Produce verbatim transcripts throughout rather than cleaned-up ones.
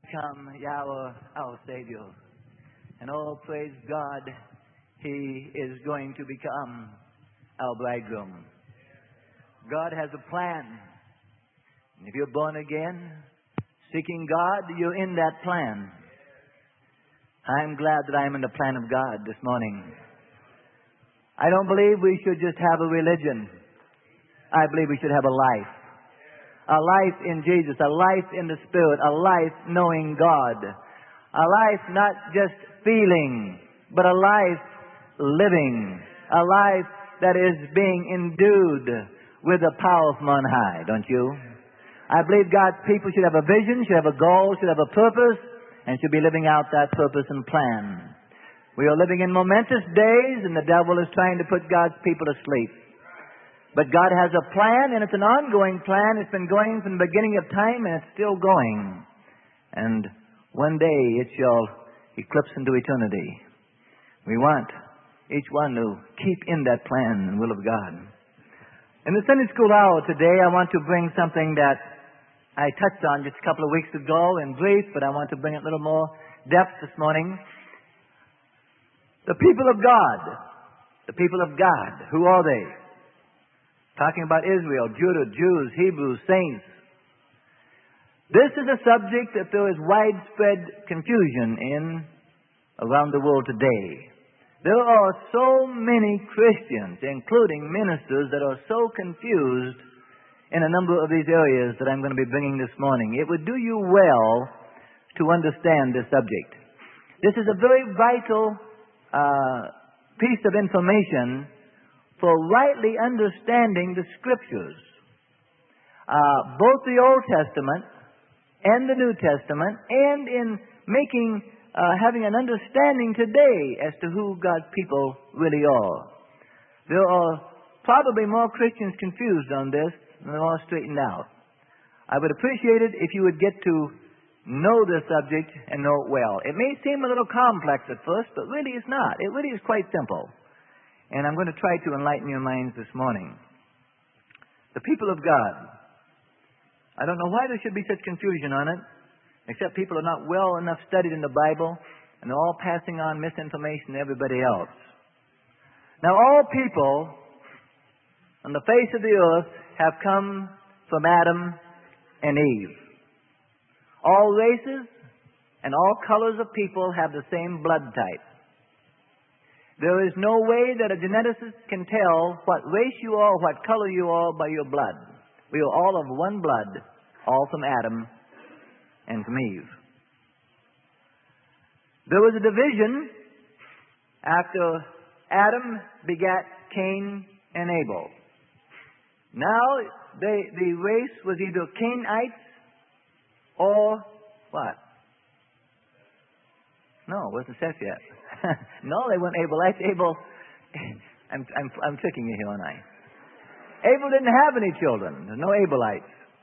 Come, Yahweh, our Savior. And oh, praise God, He is going to become our bridegroom. God has a plan. And if you're born again, seeking God, you're in that plan. I'm glad that I'm in the plan of God this morning. I don't believe we should just have a religion. I believe we should have a life. A life in Jesus, a life in the Spirit, a life knowing God. A life not just feeling, but a life living. A life that is being endued with the power from on high, don't you? I believe God's people should have a vision, should have a goal, should have a purpose, and should be living out that purpose and plan. We are living in momentous days, and the devil is trying to put God's people to sleep. But God has a plan, and it's an ongoing plan. It's been going from the beginning of time, and it's still going. And one day it shall eclipse into eternity. We want each one to keep in that plan and will of God. In the Sunday School Hour today, I want to bring something that I touched on just a couple of weeks ago in brief, but I want to bring it a little more depth this morning. The people of God. The people of God. Who are they? Talking about Israel, Judah, Jews, Hebrews, saints. This is a subject that there is widespread confusion in around the world today. There are so many Christians, including ministers, that are so confused in a number of these areas that I'm going to be bringing this morning. It would do you well to understand this subject. This is a very vital uh, piece of information for rightly understanding the Scriptures. Uh, both the Old Testament and the New Testament, and in making, uh, having an understanding today as to who God's people really are. There are probably more Christians confused on this than there are straightened out. I would appreciate it if you would get to know this subject and know it well. It may seem a little complex at first, but really it's not. It really is quite simple. And I'm going to try to enlighten your minds this morning. The people of God. I don't know why there should be such confusion on it, except people are not well enough studied in the Bible, and they're all passing on misinformation to everybody else. Now, all people on the face of the earth have come from Adam and Eve. All races and all colors of people have the same blood type. There is no way that a geneticist can tell what race you are, what color you are by your blood. We are all of one blood, all from Adam and from Eve. There was a division after Adam begat Cain and Abel. Now, they, the race was either Cainites or what? No, it wasn't set yet. No, they weren't Abelites. Abel, I'm, I'm, I'm tricking you here, aren't I? Abel didn't have any children. There's no Abelites.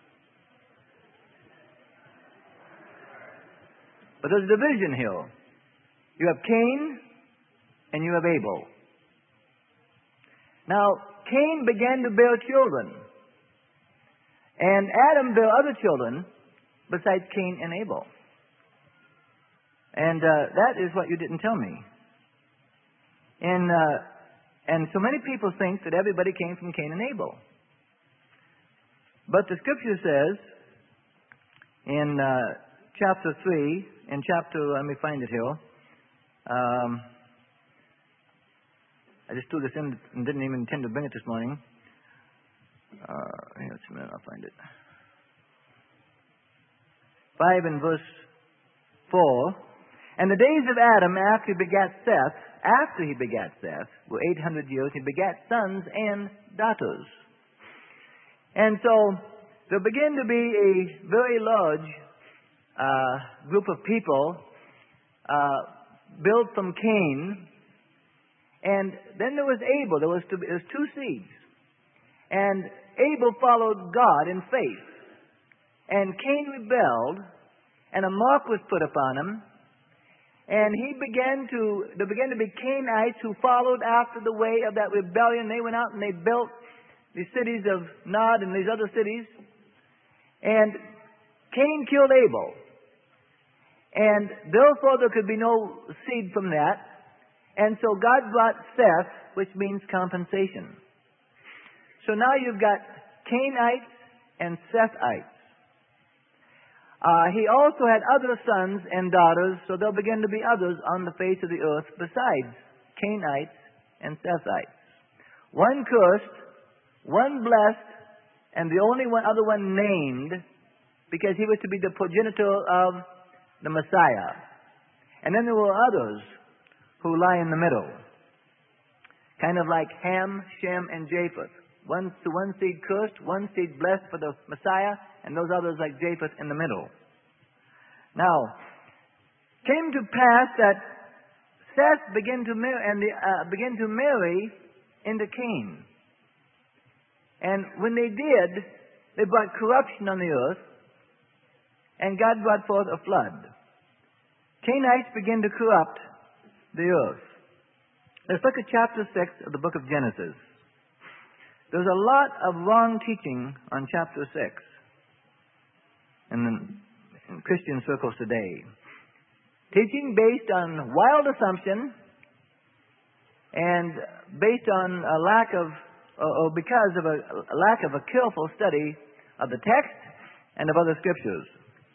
But there's a division here. You have Cain and you have Abel. Now, Cain began to bear children. And Adam bare other children besides Cain and Abel. And uh, that is what you didn't tell me. And, uh, and so many people think that everybody came from Cain and Abel. But the Scripture says in uh, chapter three, in chapter, let me find it here. Um, I just threw this in and didn't even intend to bring it this morning. Uh, here, just a minute, I'll find it. five and verse four. And the days of Adam after he begat Seth, after he begat Seth, were eight hundred years. He begat sons and daughters. And so there began to be a very large uh, group of people uh, built from Cain. And then there was Abel. There was, two, there was two seeds. And Abel followed God in faith. And Cain rebelled, and a mark was put upon him. And he began to, there began to be Cainites who followed after the way of that rebellion. They went out and they built the cities of Nod and these other cities. And Cain killed Abel. And therefore there could be no seed from that. And so God brought Seth, which means compensation. So now you've got Cainites and Sethites. Uh, he also had other sons and daughters, so there'll begin to be others on the face of the earth besides Cainites and Sethites. One cursed, one blessed, and the only one other one named, because he was to be the progenitor of the Messiah. And then there were others who lie in the middle, kind of like Ham, Shem, and Japheth. One, to one seed cursed, one seed blessed for the Messiah, and those others like Japheth in the middle. Now, came to pass that Seth began to marry, and the, uh, began to marry into Cain. And when they did, they brought corruption on the earth, and God brought forth a flood. Cainites began to corrupt the earth. Let's look at chapter six of the book of Genesis. There's a lot of wrong teaching on chapter six in, the, in Christian circles today. Teaching based on wild assumption and based on a lack of, or because of a, a lack of a careful study of the text and of other scriptures.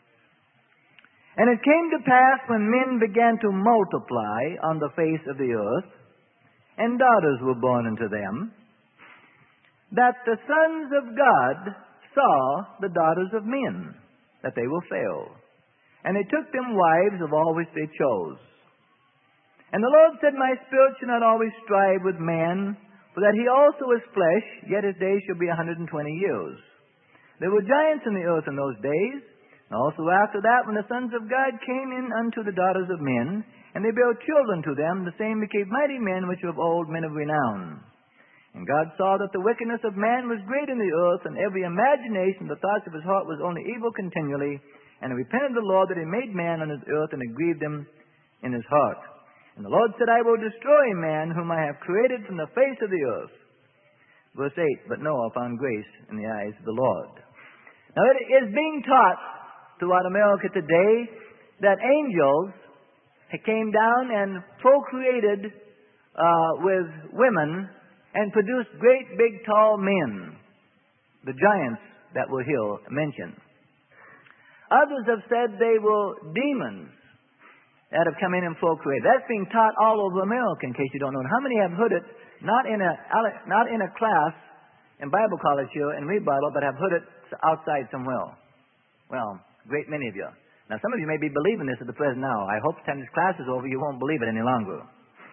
And it came to pass when men began to multiply on the face of the earth, and daughters were born unto them, that the sons of God saw the daughters of men, that they were fair. And they took them wives of all which they chose. And the Lord said, My spirit shall not always strive with man, for that he also is flesh, yet his days shall be a hundred and twenty years. There were giants in the earth in those days, and also after that, when the sons of God came in unto the daughters of men, and they bare children to them, the same became mighty men which were of old, men of renown. And God saw that the wickedness of man was great in the earth, and every imagination, the thoughts of his heart was only evil continually. And he repented the Lord that he made man on his earth, and it grieved him in his heart. And the Lord said, I will destroy man whom I have created from the face of the earth. Verse eight, but Noah found grace in the eyes of the Lord. Now it is being taught throughout America today that angels came down and procreated uh, with women and produced great, big, tall men, the giants that were here mentioned. Others have said they were demons that have come in and procreated. That's being taught all over America, in case you don't know. How many have heard it, not in a, not in a class in Bible college here in Read Bible, but have heard it outside somewhere? Well, a great many of you. Now, some of you may be believing this at the present now. I hope by the time this class is over, you won't believe it any longer.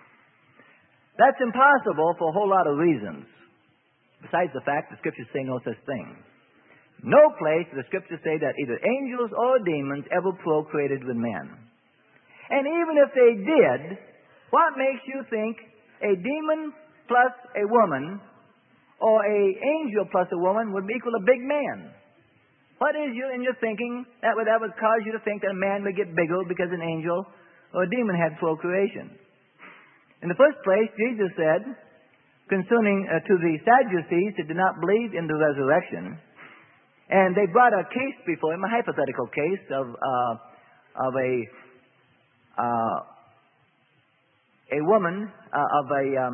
That's impossible for a whole lot of reasons. Besides the fact the Scriptures say no such thing. No place do the Scriptures say that either angels or demons ever procreated with men. And even if they did, what makes you think a demon plus a woman or a angel plus a woman would equal a big man? What is you in your thinking that would, that would cause you to think that a man would get bigger because an angel or a demon had procreation? In the first place, Jesus said, concerning uh, to the Sadducees who did not believe in the resurrection, and they brought a case before him, a hypothetical case of uh, of a uh, a woman uh, of a um,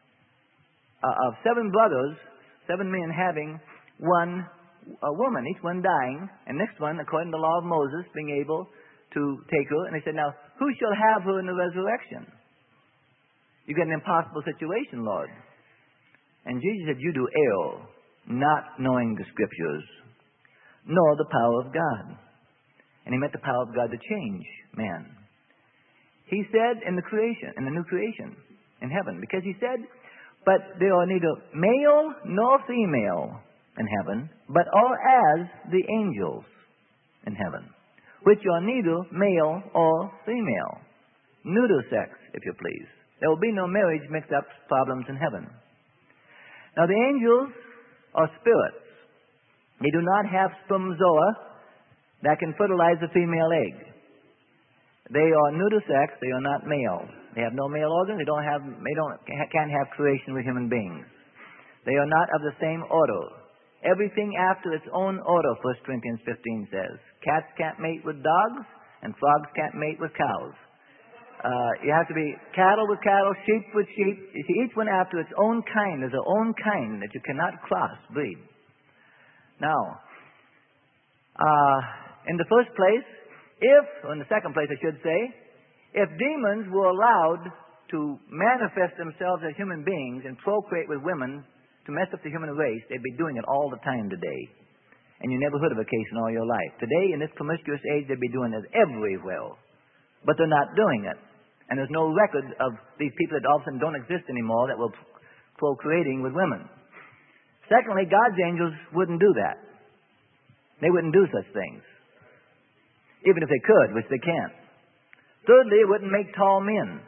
uh, of seven brothers, seven men having one a woman, each one dying, and next one, according to the law of Moses, being able to take her. And they said, now, who shall have her in the resurrection? You get an impossible situation, Lord. And Jesus said, you do err, not knowing the Scriptures, nor the power of God. And he meant the power of God to change man. He said in the creation, in the new creation, in heaven, because he said, but there are neither male nor female in heaven, but all as the angels in heaven, which are neither male or female. Neuter sex, if you please. There will be no marriage mixed up problems in heaven. Now the angels are spirits. They do not have spermzoa that can fertilize the female egg. They are neuter sex. They are not male. They have no male organs. They don't have. They don't can't have creation with human beings. They are not of the same order. Everything after its own order, First Corinthians fifteen says. Cats can't mate with dogs. and frogs can't mate with cows. Uh, you have to be cattle with cattle, sheep with sheep. You see, each one after its own kind. There's their own kind that you cannot cross breed. Now, uh, in the first place, if, or in the second place I should say, if demons were allowed to manifest themselves as human beings and procreate with women to mess up the human race, they'd be doing it all the time today. And you never heard of a case in all your life. Today, in this promiscuous age, they'd be doing it everywhere. But they're not doing it. And there's no record of these people that all of a sudden don't exist anymore that were procreating with women. Secondly, God's angels wouldn't do that. They wouldn't do such things. Even if they could, which they can't. Thirdly, it wouldn't make tall men.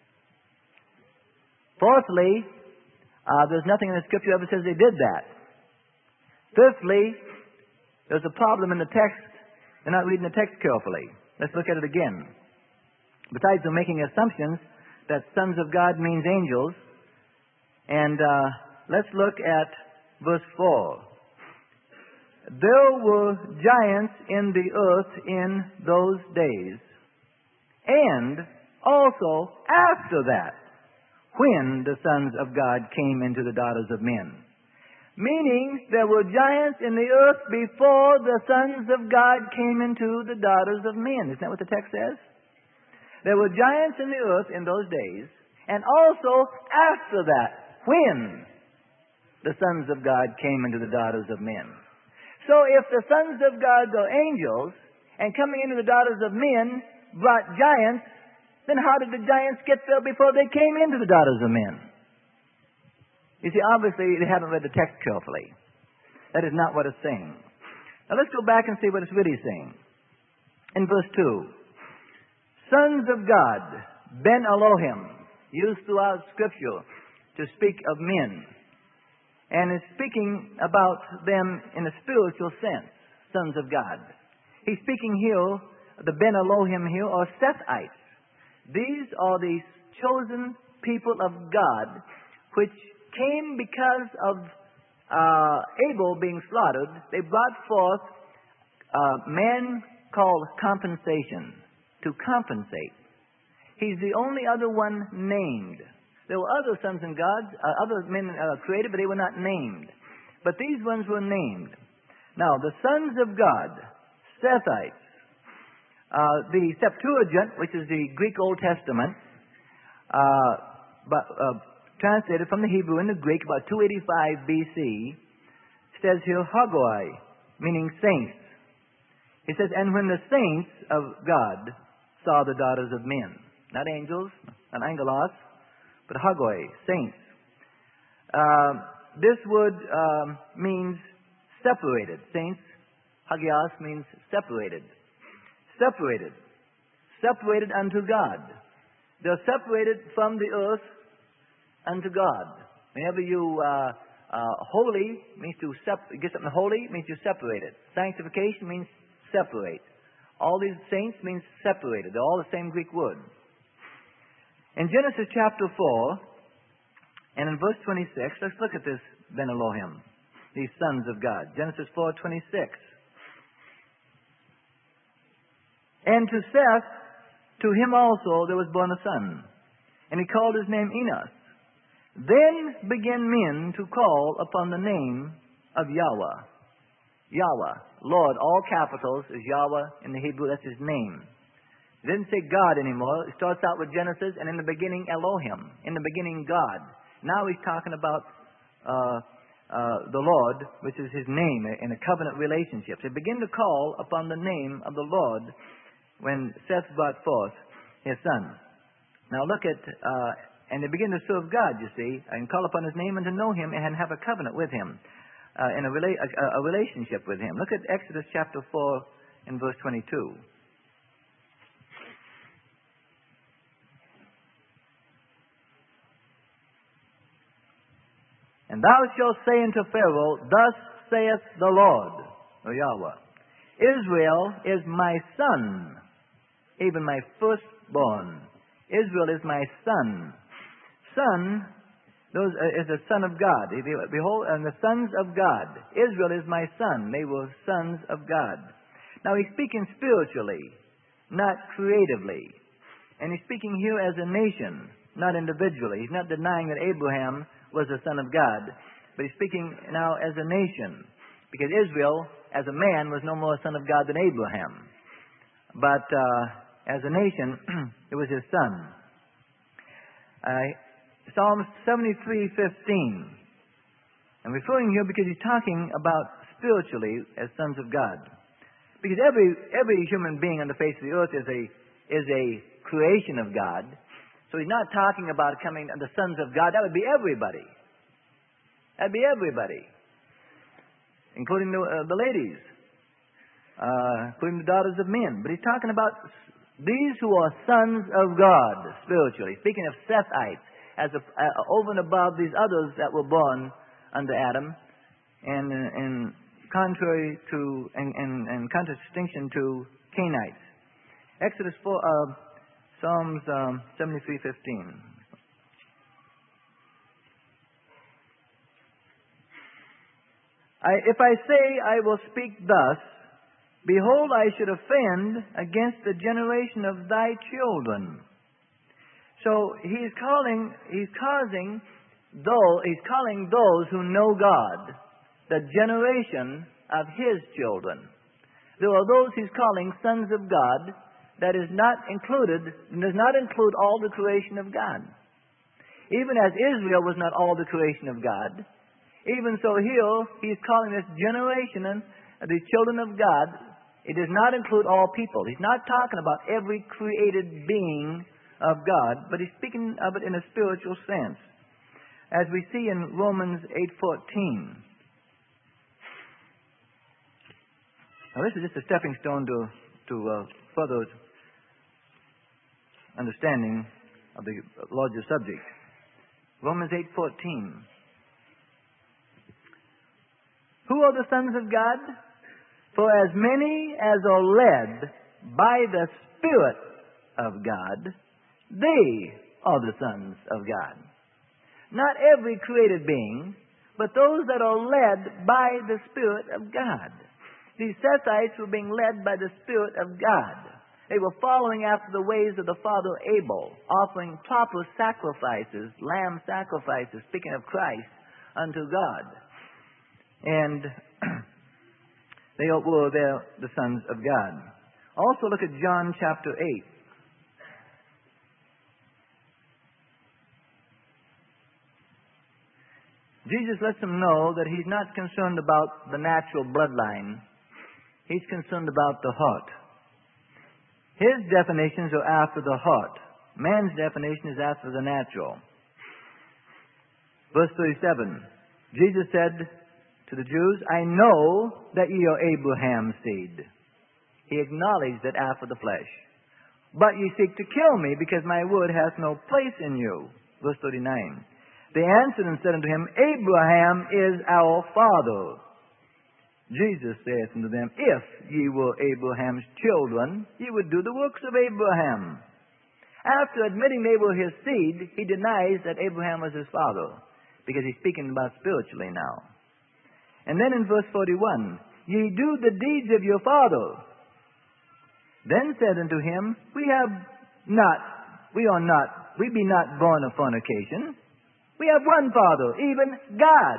Fourthly, uh, there's nothing in the Scripture that ever says they did that. Fifthly, there's a problem in the text. They're not reading the text carefully. Let's look at it again. Besides, they're making assumptions that sons of God means angels. And uh, let's look at verse four. There were giants in the earth in those days, and also after that, when the sons of God came into the daughters of men. Meaning, there were giants in the earth before the sons of God came into the daughters of men. Isn't that what the text says? There were giants in the earth in those days, and also after that, when the sons of God came into the daughters of men. So if the sons of God are angels, and coming into the daughters of men brought giants, then how did the giants get there before they came into the daughters of men? You see, obviously they haven't read the text carefully. That is not what it's saying. Now let's go back and see what it's really saying. In verse two, sons of God, Ben Elohim, used throughout Scripture to speak of men. And is speaking about them in a spiritual sense, sons of God. He's speaking here, the Ben Elohim here, or Sethites. These are the chosen people of God, which came because of uh, Abel being slaughtered. They brought forth a man called compensation, to compensate. He's the only other one named. There were other sons and gods, uh, other men uh, created, but they were not named. But these ones were named. Now, the sons of God, Sethites, uh, the Septuagint, which is the Greek Old Testament, uh, but, uh, translated from the Hebrew into Greek about two eighty-five B C, says here, Hagoi, meaning saints. It says, and when the saints of God saw the daughters of men, not angels, not angelos, but Hagoi, saints. Uh, this word um, means separated. Saints, Hagios, means separated. Separated. Separated unto God. They're separated from the earth unto God. Whenever you, uh, uh, holy means to sep- get something holy, means you separate it. Sanctification means separate. All these saints means separated. They're all the same Greek word. In Genesis chapter four, and in verse twenty-six, let's look at this Ben Elohim, these sons of God. Genesis four twenty-six. And to Seth, to him also there was born a son, and he called his name Enos. Then began men to call upon the name of Yahweh. Yahweh, Lord, all capitals is Yahweh in the Hebrew, that's his name. It didn't say God anymore. It starts out with Genesis, and in the beginning, Elohim. In the beginning, God. Now he's talking about uh, uh, the Lord, which is his name, in a covenant relationship. They begin to call upon the name of the Lord when Seth brought forth his son. Now look at, uh, and they begin to serve God, you see, and call upon his name and to know him and have a covenant with him, uh, in a, rela- a, a relationship with him. Look at Exodus chapter four in verse twenty-two. And thou shalt say unto Pharaoh, thus saith the Lord, or Yahweh, Israel is my son, even my firstborn. Israel is my son. Son those, uh, is the son of God. Behold, and the sons of God. Israel is my son. They were sons of God. Now he's speaking spiritually. not creatively. And he's speaking here as a nation, not individually. He's not denying that Abraham was the son of God, but he's speaking now as a nation, because Israel, as a man, was no more a son of God than Abraham. But uh, as a nation, it was his son. Uh, Psalm seventy-three fifteen. I'm referring here because he's talking about spiritually as sons of God. Because every every human being on the face of the earth is a is a creation of God. So he's not talking about coming the sons of God. That would be everybody. That'd be everybody, including the, uh, the ladies, uh, including the daughters of men. But he's talking about these who are sons of God spiritually. Speaking of Sethites, as a, uh, over and above these others that were born under Adam, and and contrary to and, and, and contradistinction to Canaanites. Exodus four, uh, Psalms um, seventy-three fifteen. I, if I say I will speak thus, behold, I should offend against the generation of thy children. So he's calling, he's causing, though he's calling those who know God the generation of his children. There are those he's calling sons of God. That is not included, does not include all the creation of God. Even as Israel was not all the creation of God, even so here, he's calling this generation, the children of God, it does not include all people. He's not talking about every created being of God, but he's speaking of it in a spiritual sense. As we see in Romans eight fourteen. Now this is just a stepping stone to, to uh, further understanding of the larger subject. Romans eight fourteen. Who are the sons of God? For as many as are led by the Spirit of God, they are the sons of God. Not every created being, but those that are led by the Spirit of God. These Sethites were being led by the Spirit of God. They were following after the ways of the father Abel, offering proper sacrifices, lamb sacrifices, speaking of Christ, unto God. And they were there, the sons of God. Also look at John chapter eight. Jesus lets them know that he's not concerned about the natural bloodline. He's concerned about the heart. His definitions are after the heart. Man's definition is after the natural. Verse thirty-seven. Jesus said to the Jews, I know that ye are Abraham's seed. He acknowledged that after the flesh. But ye seek to kill me, because my word hath no place in you. Verse thirty-nine. They answered and said unto him, Abraham is our father. Jesus saith unto them, If ye were Abraham's children, ye would do the works of Abraham. After admitting they were his seed, he denies that Abraham was his father, because he's speaking about spiritually now. And then in verse forty-one, Ye do the deeds of your father. Then said unto him, We have not, we are not, we be not born of fornication. We have one Father, even God.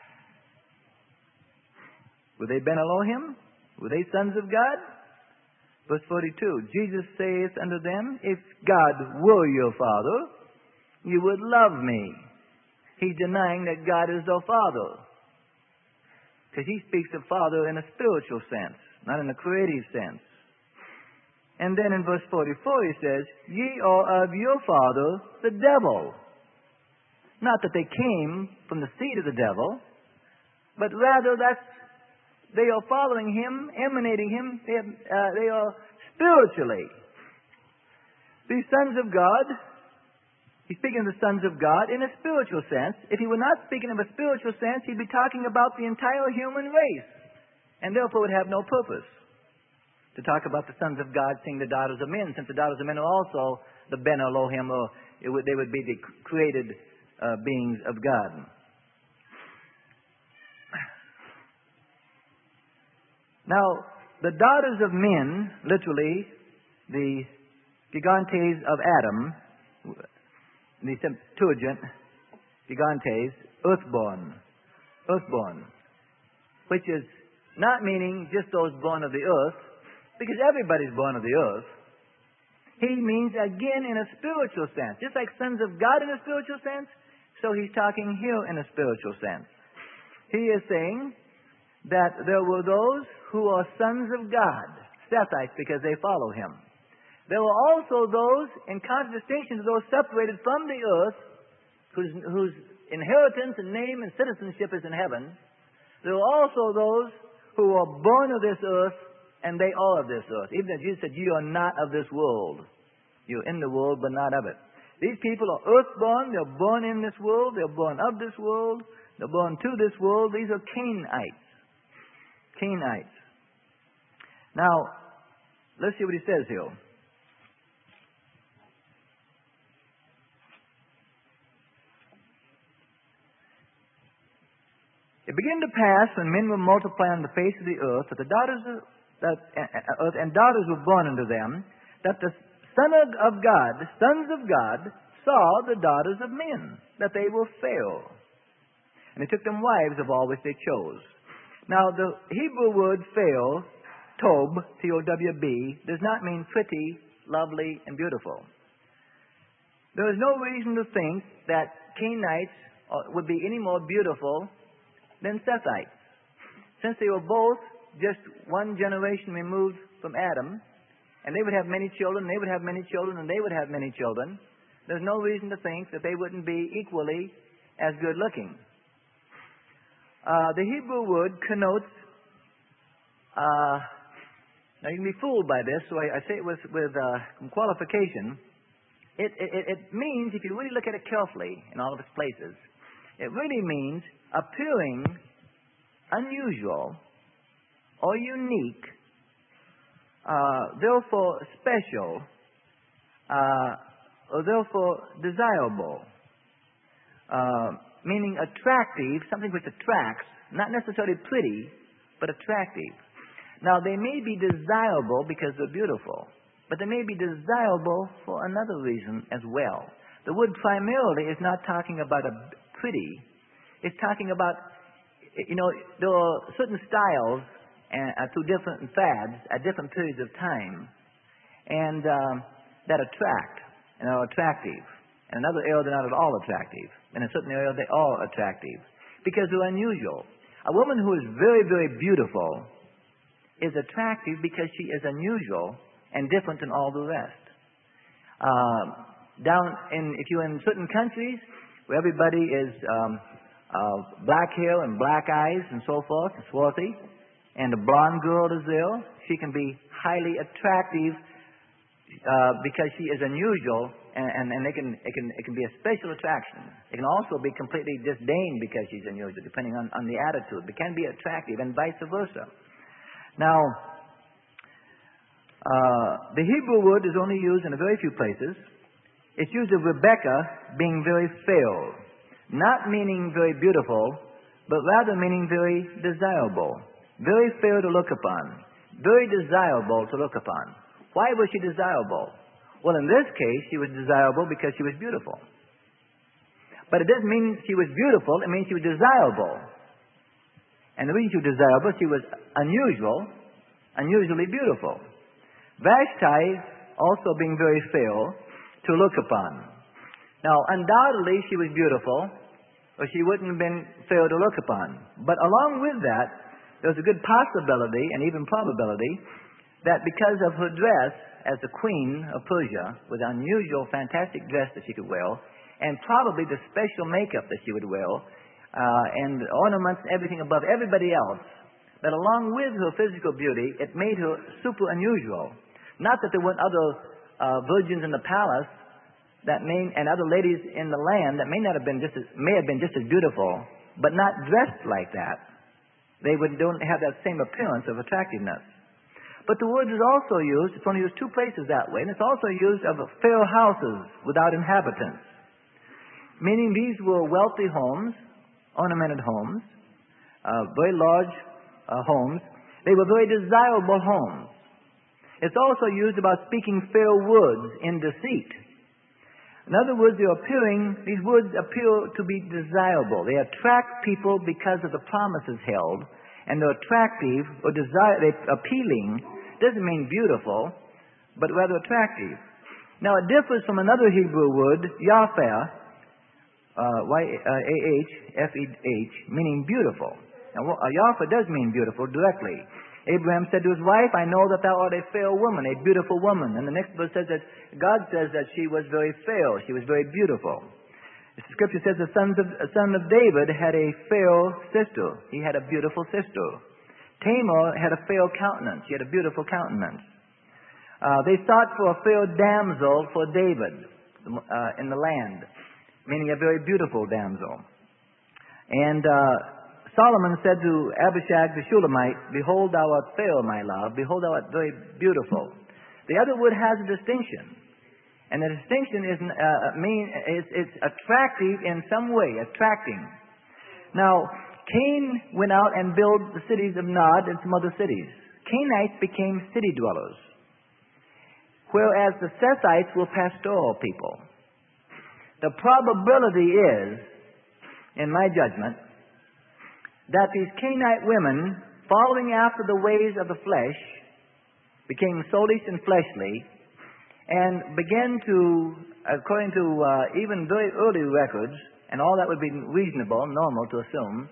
Were they Ben Elohim? Were they sons of God? Verse forty-two, Jesus saith unto them, If God were your Father, you would love me. He's denying that God is their Father. Because he speaks of Father in a spiritual sense, not in a creative sense. And then in verse forty-four he says, Ye are of your father, the devil. Not that they came from the seed of the devil, but rather that they are following him, emanating him, they, have, uh, they are spiritually. These sons of God, he's speaking of the sons of God in a spiritual sense. If he were not speaking of a spiritual sense, he'd be talking about the entire human race, and therefore would have no purpose to talk about the sons of God seeing the daughters of men, since the daughters of men are also the Ben Elohim, or it would, they would be the created uh, beings of God. Now, the daughters of men, literally, the gigantes of Adam, the Septuagint, gigantes, earthborn, earthborn, which is not meaning just those born of the earth, because everybody's born of the earth. He means, again, in a spiritual sense. Just like sons of God in a spiritual sense, so he's talking here in a spiritual sense. He is saying that there were those who are sons of God, Sethites, because they follow him. There were also those, in contradistinction to those separated from the earth, whose, whose inheritance and name and citizenship is in heaven. There were also those who are born of this earth, and they are of this earth. Even as Jesus said, "You are not of this world. You're in the world, but not of it." These people are earthborn. They're born in this world. They're born of this world. They're born to this world. These are Cainites. Cainites. Now, let's see what he says here. It began to pass when men were multiplied on the face of the earth, that the daughters of that uh, earth and daughters were born unto them, that the Son of God, the sons of God, saw the daughters of men, that they were fair. And they took them wives of all which they chose. Now, the Hebrew word fair, tob, T O W B, does not mean pretty, lovely, and beautiful. There is no reason to think that Cainites would be any more beautiful than Sethites. Since they were both just one generation removed from Adam, and they would have many children, they would have many children, and they would have many children, there's no reason to think that they wouldn't be equally as good looking. Uh, the Hebrew word connotes, uh, now you can be fooled by this, so I, I say it with, with uh, some qualification. It, it, it means, if you really look at it carefully in all of its places, it really means appearing unusual or unique, uh, therefore special, uh, or therefore desirable, uh, meaning attractive, something which attracts, not necessarily pretty, but attractive. Now, they may be desirable because they're beautiful, but they may be desirable for another reason as well. The word primarily is not talking about a pretty. It's talking about, you know, there are certain styles and, uh, through different fads at different periods of time, and um, that attract and are attractive. In another area, they're not at all attractive. In a certain area, they are attractive because they're unusual. A woman who is very, very beautiful is attractive because she is unusual and different than all the rest. Uh, down in, if you're in certain countries where everybody is um, Uh, black hair and black eyes and so forth, and swarthy, and a blonde girl is there, she can be highly attractive uh, because she is unusual, and, and, and they can, it, can, it can be a special attraction. It can also be completely disdained because she's unusual, depending on, on the attitude. It can be attractive, and vice versa. Now, uh, the Hebrew word is only used in a very few places. It's used of Rebekah being very fair. Not meaning very beautiful, but rather meaning very desirable. Very fair to look upon. Very desirable to look upon. Why was she desirable? Well, in this case, she was desirable because she was beautiful. But it doesn't mean she was beautiful, it means she was desirable. And the reason she was desirable, she was unusual, unusually beautiful. Vashti also being very fair to look upon. Now, undoubtedly, she was beautiful, or she wouldn't have been fair to look upon. But along with that, there was a good possibility, and even probability, that because of her dress as the queen of Persia, with unusual, fantastic dress that she could wear, and probably the special makeup that she would wear, uh, and ornaments and everything above everybody else, that along with her physical beauty, it made her super unusual. Not that there weren't other uh, virgins in the palace, that may, and other ladies in the land that may not have been just as, may have been just as beautiful, but not dressed like that. They would, don't have that same appearance of attractiveness. But the word is also used, it's only used two places that way, and it's also used of fair houses without inhabitants. Meaning these were wealthy homes, ornamented homes, uh, very large uh, homes. They were very desirable homes. It's also used about speaking fair words in deceit. In other words, they're appearing, these words appear to be desirable. They attract people because of the promises held, and they're attractive or desire, they're appealing. Doesn't mean beautiful, but rather attractive. Now, it differs from another Hebrew word, Yaphah, uh, Y A H F E H, meaning beautiful. Now, uh, Yaphah does mean beautiful directly. Abraham said to his wife, I know that thou art a fair woman, a beautiful woman. And the next verse says that God says that she was very fair, she was very beautiful. The scripture says the sons of, the son of David had a fair sister. He had a beautiful sister. Tamar had a fair countenance. She had a beautiful countenance. Uh, they sought for a fair damsel for David uh, in the land, meaning a very beautiful damsel. And uh, Solomon said to Abishag the Shulamite, Behold, thou art fair, my love. Behold, thou art very beautiful. The other word has a distinction. And the distinction is, uh, mean, is, it's attractive in some way, attracting. Now, Cain went out and built the cities of Nod and some other cities. Cainites became city dwellers, whereas the Sethites were pastoral people. The probability is, in my judgment, that these Cainite women, following after the ways of the flesh, became soulish and fleshly, and began to, according to uh, even very early records, and all that would be reasonable, normal to assume,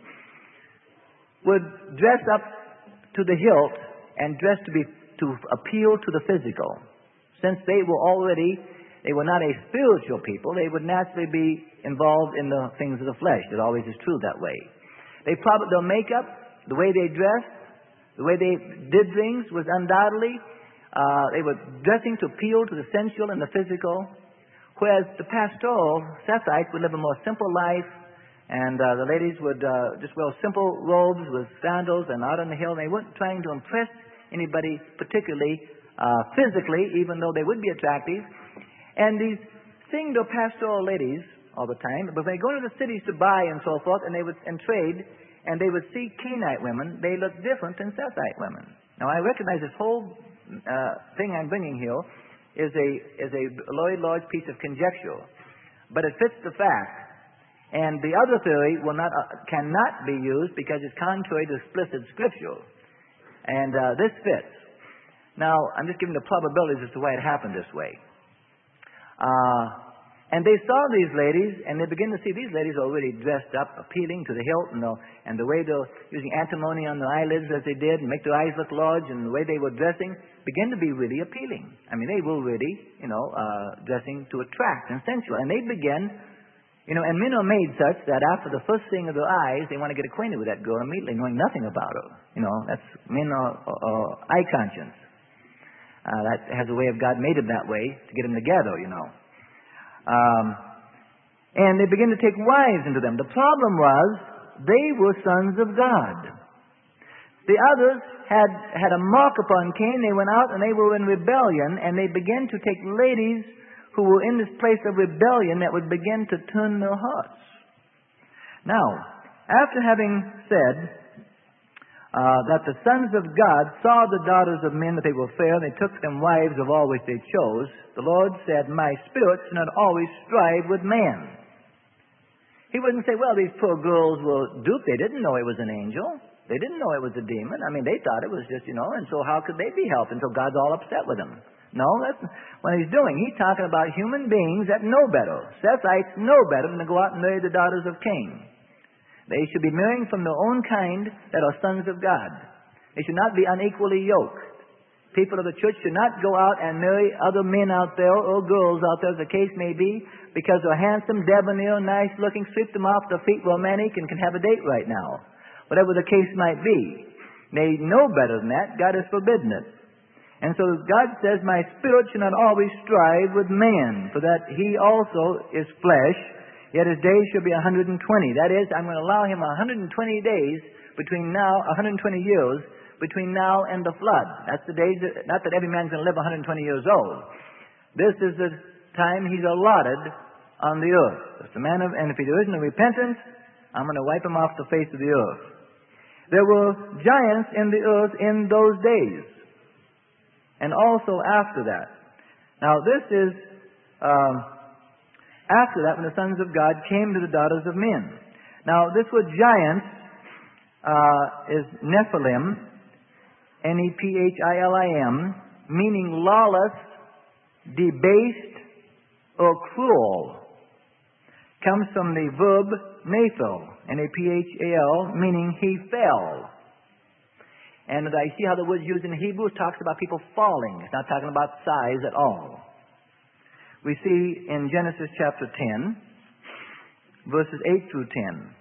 would dress up to the hilt and dress to be to appeal to the physical. Since they were already, they were not a spiritual people, they would naturally be involved in the things of the flesh. It always is true that way. They probably, their makeup, the way they dressed, the way they did things was undoubtedly, uh, they were dressing to appeal to the sensual and the physical, whereas the pastoral Sethites would live a more simple life, and uh, the ladies would uh, just wear simple robes with sandals and out on the hill. They weren't trying to impress anybody particularly uh, physically, even though they would be attractive. And these seeing the pastoral ladies all the time, but when they go to the cities to buy and so forth, and they would and trade, and they would see Cainite women, they look different than Sethite women. Now, I recognize this whole uh, thing I'm bringing here is a is a very large piece of conjecture, but it fits the fact. And the other theory will not uh, cannot be used because it's contrary to explicit Scripture, and uh, this fits. Now, I'm just giving the probabilities as to why it happened this way. Uh, And they saw these ladies, and they begin to see these ladies already dressed up, appealing to the hilt, and the, and the way they're using antimony on their eyelids as they did, and make their eyes look large, and the way they were dressing, began to be really appealing. I mean, they were really, you know, uh, dressing to attract and sensual. And they began, you know, and men are made such that after the first seeing of their eyes, they want to get acquainted with that girl immediately, knowing nothing about her. You know, that's men are, are, are eye conscience. Uh, that has a way of God made them that way to get them together, you know. Um, and they begin to take wives into them. The problem was they were sons of God. The others had had a mark upon Cain. They went out and they were in rebellion, and they began to take ladies who were in this place of rebellion that would begin to turn their hearts. Now, after having said Uh, that the sons of God saw the daughters of men that they were fair, and they took them wives of all which they chose, the Lord said, My spirit should not always strive with man. He wouldn't say, well, these poor girls were duped. They didn't know it was an angel. They didn't know it was a demon. I mean, they thought it was just, you know, and so how could they be helped until God's all upset with them? No, that's what he's doing. He's talking about human beings that know better. Sethites know better than to go out and marry the daughters of Cain. They should be marrying from their own kind that are sons of God. They should not be unequally yoked. People of the church should not go out and marry other men out there or girls out there, as the case may be, because they're handsome, debonair, nice looking, sweep them off their feet, romantic, and can have a date right now. Whatever the case might be. They know better than that. God has forbidden it. And so God says, My spirit should not always strive with man, for that he also is flesh, yet his days shall be one hundred twenty. That is, I'm going to allow him one hundred twenty days between now, one hundred twenty years, between now and the flood. That's the days, that, not that every man's going to live one hundred twenty years old. This is the time he's allotted on the earth. If the man of, and if there isn't a repentance, I'm going to wipe him off the face of the earth. There were giants in the earth in those days. and also after that. Now this is um, after that when the sons of God came to the daughters of men. Now this word giants uh, is Nephilim, N E P H I L I M, meaning lawless, debased, or cruel. Comes from the verb naphil, N A P H A L, meaning he fell. And I see how the word used in Hebrew talks about people falling. It's not talking about size at all. We see in Genesis chapter ten, verses eight through ten,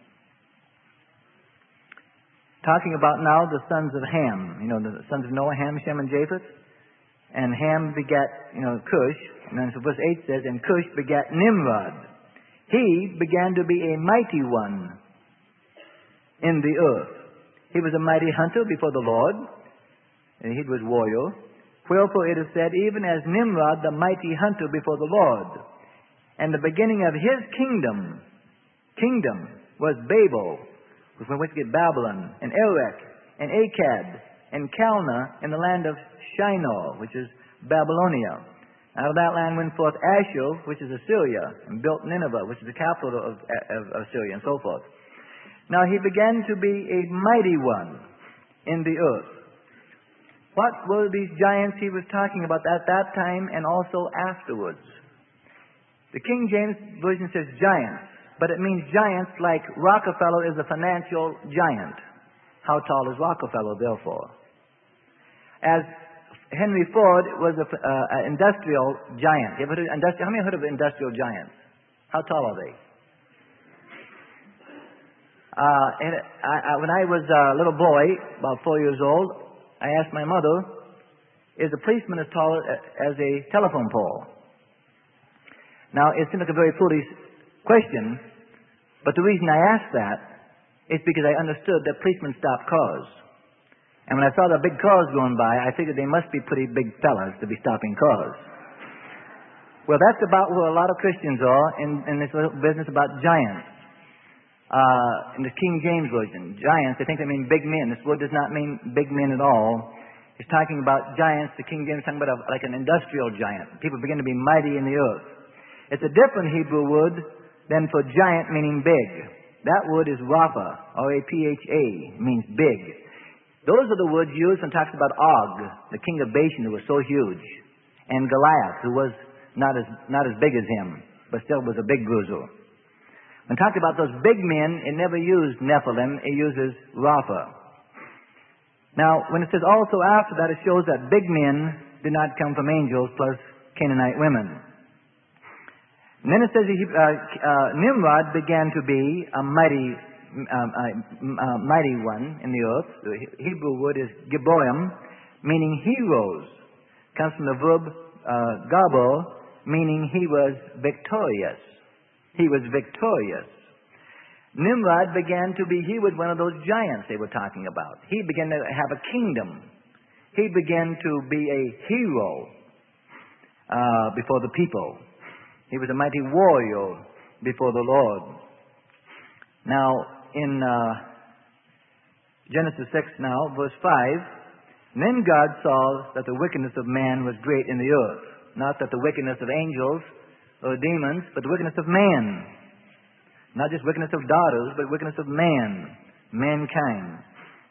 talking about now the sons of Ham. You know, the sons of Noah, Ham, Shem, and Japheth. And Ham begat, you know, Cush. And then so verse eight says, and Cush begat Nimrod. He began to be a mighty one in the earth. He was a mighty hunter before the Lord, and he was warrior. Wherefore it is said, even as Nimrod, the mighty hunter before the Lord. And the beginning of his kingdom, kingdom was Babel, from which we get Babylon, and Erech, and Akkad, and Calneh in the land of Shinar, which is Babylonia. Out of that land went forth Ashur, which is Assyria, and built Nineveh, which is the capital of, of, of Assyria, and so forth. Now he began to be a mighty one in the earth. What were these giants he was talking about at that time and also afterwards? The King James Version says giants, but it means giants like Rockefeller is a financial giant. How tall is Rockefeller, therefore? As Henry Ford was an uh, industrial giant. You ever heard of industrial? How many heard of industrial giants? How tall are they? Uh, and I, I, when I was a little boy, about four years old, I asked my mother, is a policeman as tall as a telephone pole? Now, it seemed like a very foolish question, but the reason I asked that is because I understood that policemen stop cars. And when I saw the big cars going by, I figured they must be pretty big fellas to be stopping cars. Well, that's about where a lot of Christians are in, in this little business about giants. Uh, in the King James Version, giants, they think they mean big men. This word does not mean big men at all. It's talking about giants. The King James is talking about a, like an industrial giant. People begin to be mighty in the earth. It's a different Hebrew word than for giant, meaning big. That word is Rapha, R A P H A, means big. Those are the words used when it talks about Og, the king of Bashan, who was so huge, and Goliath, who was not as not as big as him, but still was a big bruiser. When talking about those big men, it never used Nephilim, it uses Rapha. Now, when it says also after that, it shows that big men did not come from angels plus Canaanite women. And then it says uh, uh, Nimrod began to be a mighty Um, uh, uh, mighty one in the earth. The Hebrew word is Giborim, meaning heroes. Comes from the verb uh, Gabo, meaning he was victorious. He was victorious. Nimrod began to be, he was one of those giants they were talking about. He began to have a kingdom. He began to be a hero uh, before the people. He was a mighty warrior before the Lord. Now, in uh, Genesis six now, verse five, then God saw that the wickedness of man was great in the earth. Not that the wickedness of angels or demons, but the wickedness of man. Not just wickedness of daughters, but wickedness of man, mankind.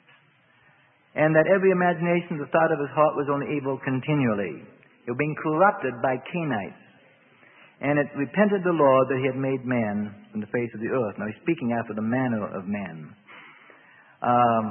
And that every imagination, the thought of his heart was only evil continually. They were being corrupted by Canaanites. And it repented the Lord that he had made man from the face of the earth. Now he's speaking after the manner of man. Um,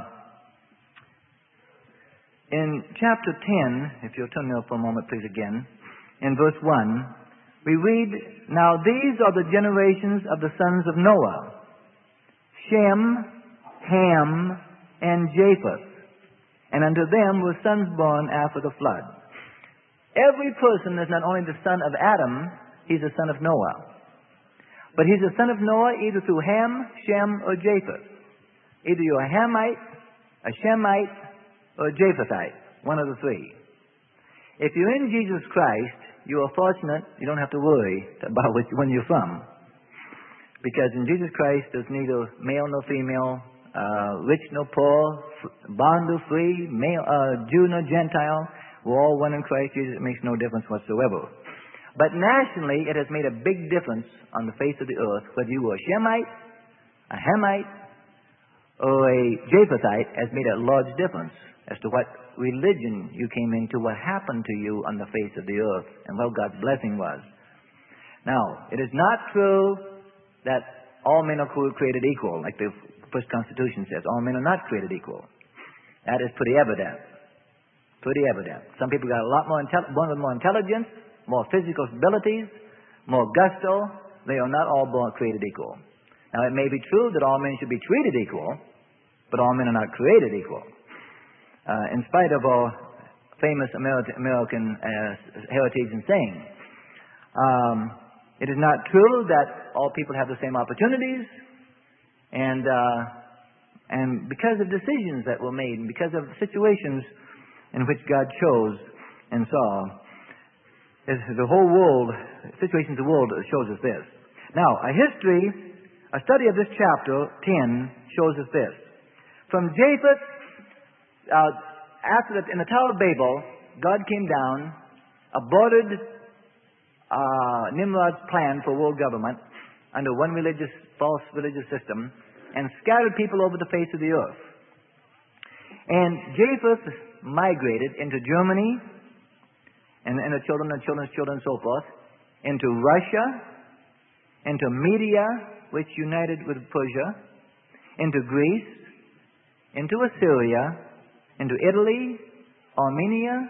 in chapter ten, if you'll turn there for a moment, please, again, in verse one, we read, now these are the generations of the sons of Noah, Shem, Ham, and Japheth. And unto them were sons born after the flood. Every person is not only the son of Adam, he's a son of Noah. But he's a son of Noah either through Ham, Shem, or Japheth. Either you're a Hamite, a Shemite, or a Japhethite. One of the three. If you're in Jesus Christ, you are fortunate. You don't have to worry about which one you're from. Because in Jesus Christ, there's neither male nor female, uh, rich nor poor, bond or free, male, uh, Jew nor Gentile. We're all one in Christ Jesus. It makes no difference whatsoever. But nationally, it has made a big difference on the face of the earth, whether you were a Shemite, a Hamite, or a Japhethite, has made a large difference as to what religion you came into, what happened to you on the face of the earth, and what God's blessing was. Now, it is not true that all men are created equal, like the first Constitution says. All men are not created equal. That is pretty evident. Pretty evident. Some people got a lot more, intel- born with more intelligence, more physical abilities, more gusto. They are not all born created equal. Now, it may be true that all men should be treated equal, but all men are not created equal. Uh, in spite of our famous Ameri- American uh, heritage and saying, um, it is not true that all people have the same opportunities, and uh, and because of decisions that were made, and because of situations in which God chose and saw, the whole world, situations of the world shows us this. Now, a history, a study of this chapter ten shows us this. From Japheth, uh, after the, in the Tower of Babel, God came down, aborted uh, Nimrod's plan for world government under one religious, false religious system, and scattered people over the face of the earth. And Japheth migrated into Germany, and, and the children and children's children and so forth, into Russia, into Media, which united with Persia, into Greece, into Assyria, into Italy, Armenia,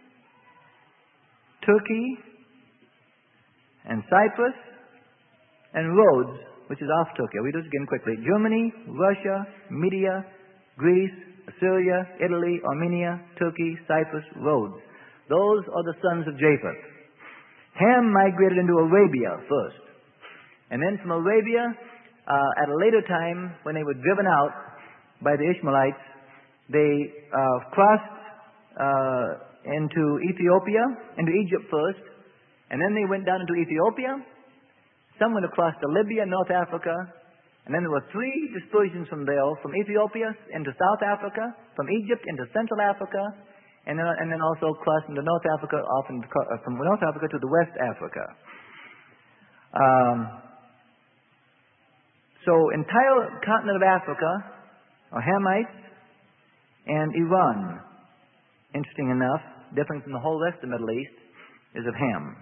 Turkey, and Cyprus, and Rhodes, which is off Turkey. I'll read this again quickly. Germany, Russia, Media, Greece, Assyria, Italy, Armenia, Turkey, Cyprus, Rhodes. Those are the sons of Japheth. Ham migrated into Arabia first. And then from Arabia, uh, at a later time, when they were driven out by the Ishmaelites, they uh, crossed uh, into Ethiopia, into Egypt first, and then they went down into Ethiopia. Some went across to Libya, North Africa, and then there were three dispersions from there, from Ethiopia into South Africa, from Egypt into Central Africa, and then, and then also crossed into North Africa, off into, uh, from North Africa to the West Africa. Um, so entire continent of Africa are Hamites and Iran, interesting enough, different from the whole rest of the Middle East, is of Ham.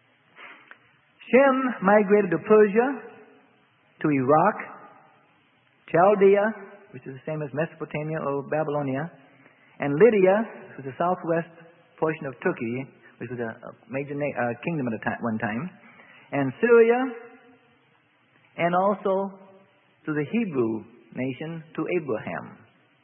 Shem migrated to Persia, to Iraq, Chaldea, which is the same as Mesopotamia or Babylonia, and Lydia, which was the southwest portion of Turkey, which was a major na- uh, kingdom at a time, one time, and Syria, and also to the Hebrew nation, to Abraham.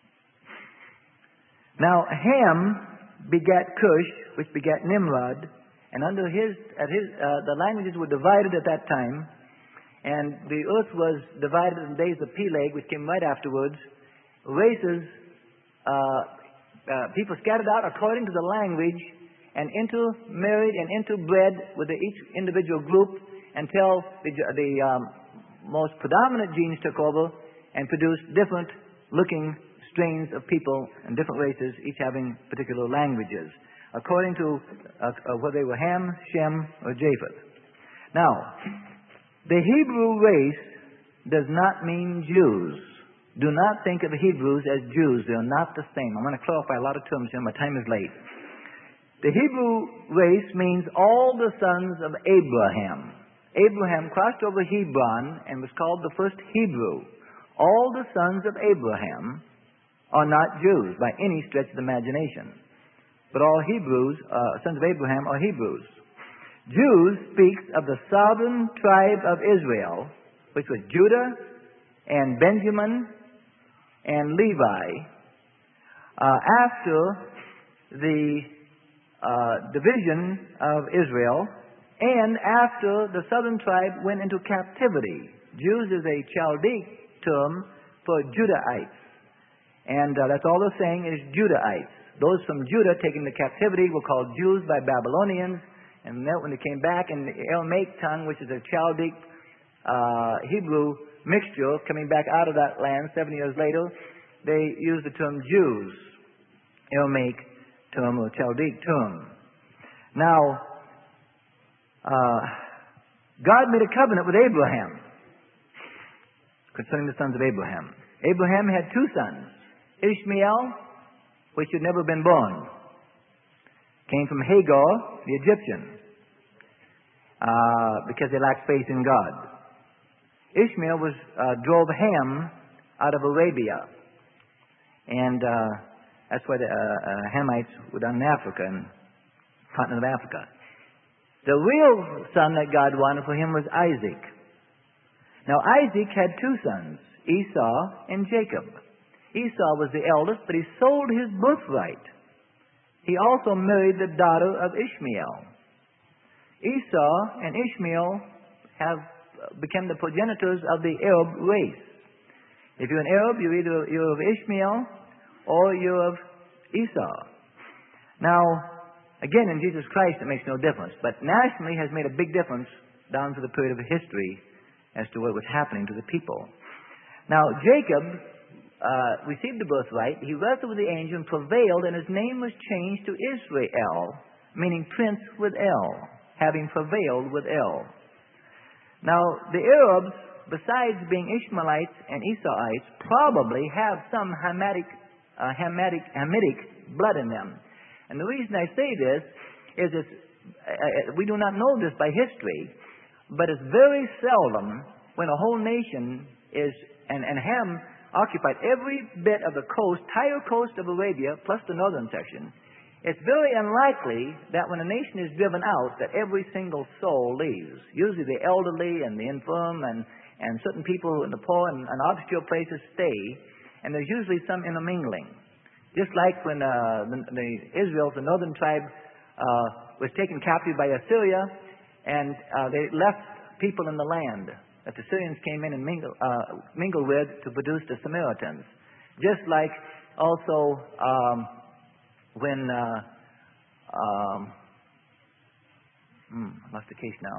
Now, Ham begat Cush, which begat Nimrod, and under his, at his, uh, the languages were divided at that time, and the earth was divided in the days of Peleg, which came right afterwards. Races, uh, uh, people scattered out according to the language, and intermarried and interbred with the, each individual group until the, the um, most predominant genes took over and produced different looking strains of people and different races, each having particular languages, according to uh, uh, whether they were Ham, Shem, or Japheth. Now, the Hebrew race does not mean Jews. Do not think of the Hebrews as Jews. They are not the same. I'm going to clarify a lot of terms here. My time is late. The Hebrew race means all the sons of Abraham. Abraham crossed over Hebron and was called the first Hebrew. All the sons of Abraham are not Jews by any stretch of the imagination. But all Hebrews, uh, sons of Abraham, are Hebrews. Jews speaks of the southern tribe of Israel, which was Judah and Benjamin and Levi, uh, after the uh, division of Israel and after the southern tribe went into captivity. Jews is a Chaldaic term for Judahites. And uh, that's all they're saying is Judahites. Those from Judah taken into captivity were called Jews by Babylonians. And then when they came back in the Aramaic tongue, which is a Chaldaic uh, Hebrew mixture, coming back out of that land seven years later, they used the term Jews, Aramaic tomb, or Chaldeic tomb. Now, uh, God made a covenant with Abraham concerning the sons of Abraham. Abraham had two sons. Ishmael, which had never been born, came from Hagar, the Egyptian, uh, because they lacked faith in God. Ishmael was uh, drove Ham out of Arabia, and uh, that's why the uh, uh, Hamites were down in Africa, in the continent of Africa. The real son that God wanted for him was Isaac. Now Isaac had two sons, Esau and Jacob. Esau was the eldest, but he sold his birthright. He also married the daughter of Ishmael. Esau and Ishmael have become the progenitors of the Arab race. If you're an Arab, you're either you're of Ishmael or you're of Esau. Now, again, in Jesus Christ, it makes no difference. But nationally has made a big difference down to the period of history as to what was happening to the people. Now, Jacob uh, received the birthright. He wrestled with the angel and prevailed, and his name was changed to Israel, meaning prince with El, having prevailed with El. Now, the Arabs, besides being Ishmaelites and Esauites, probably have some Hamitic, uh, Hamitic, Hamitic blood in them. And the reason I say this is it's, uh, we do not know this by history, but it's very seldom when a whole nation is, and, and Ham occupied every bit of the coast, entire coast of Arabia, plus the northern section. It's very unlikely that when a nation is driven out, that every single soul leaves. Usually the elderly and the infirm and, and certain people in the poor and, and obscure places stay, and there's usually some intermingling. Just like when uh, the, the Israel, the northern tribe, uh, was taken captive by Assyria, and uh, they left people in the land that the Syrians came in and mingle, uh, mingled with to produce the Samaritans. Just like also um, when uh, um, hmm, I lost the case now.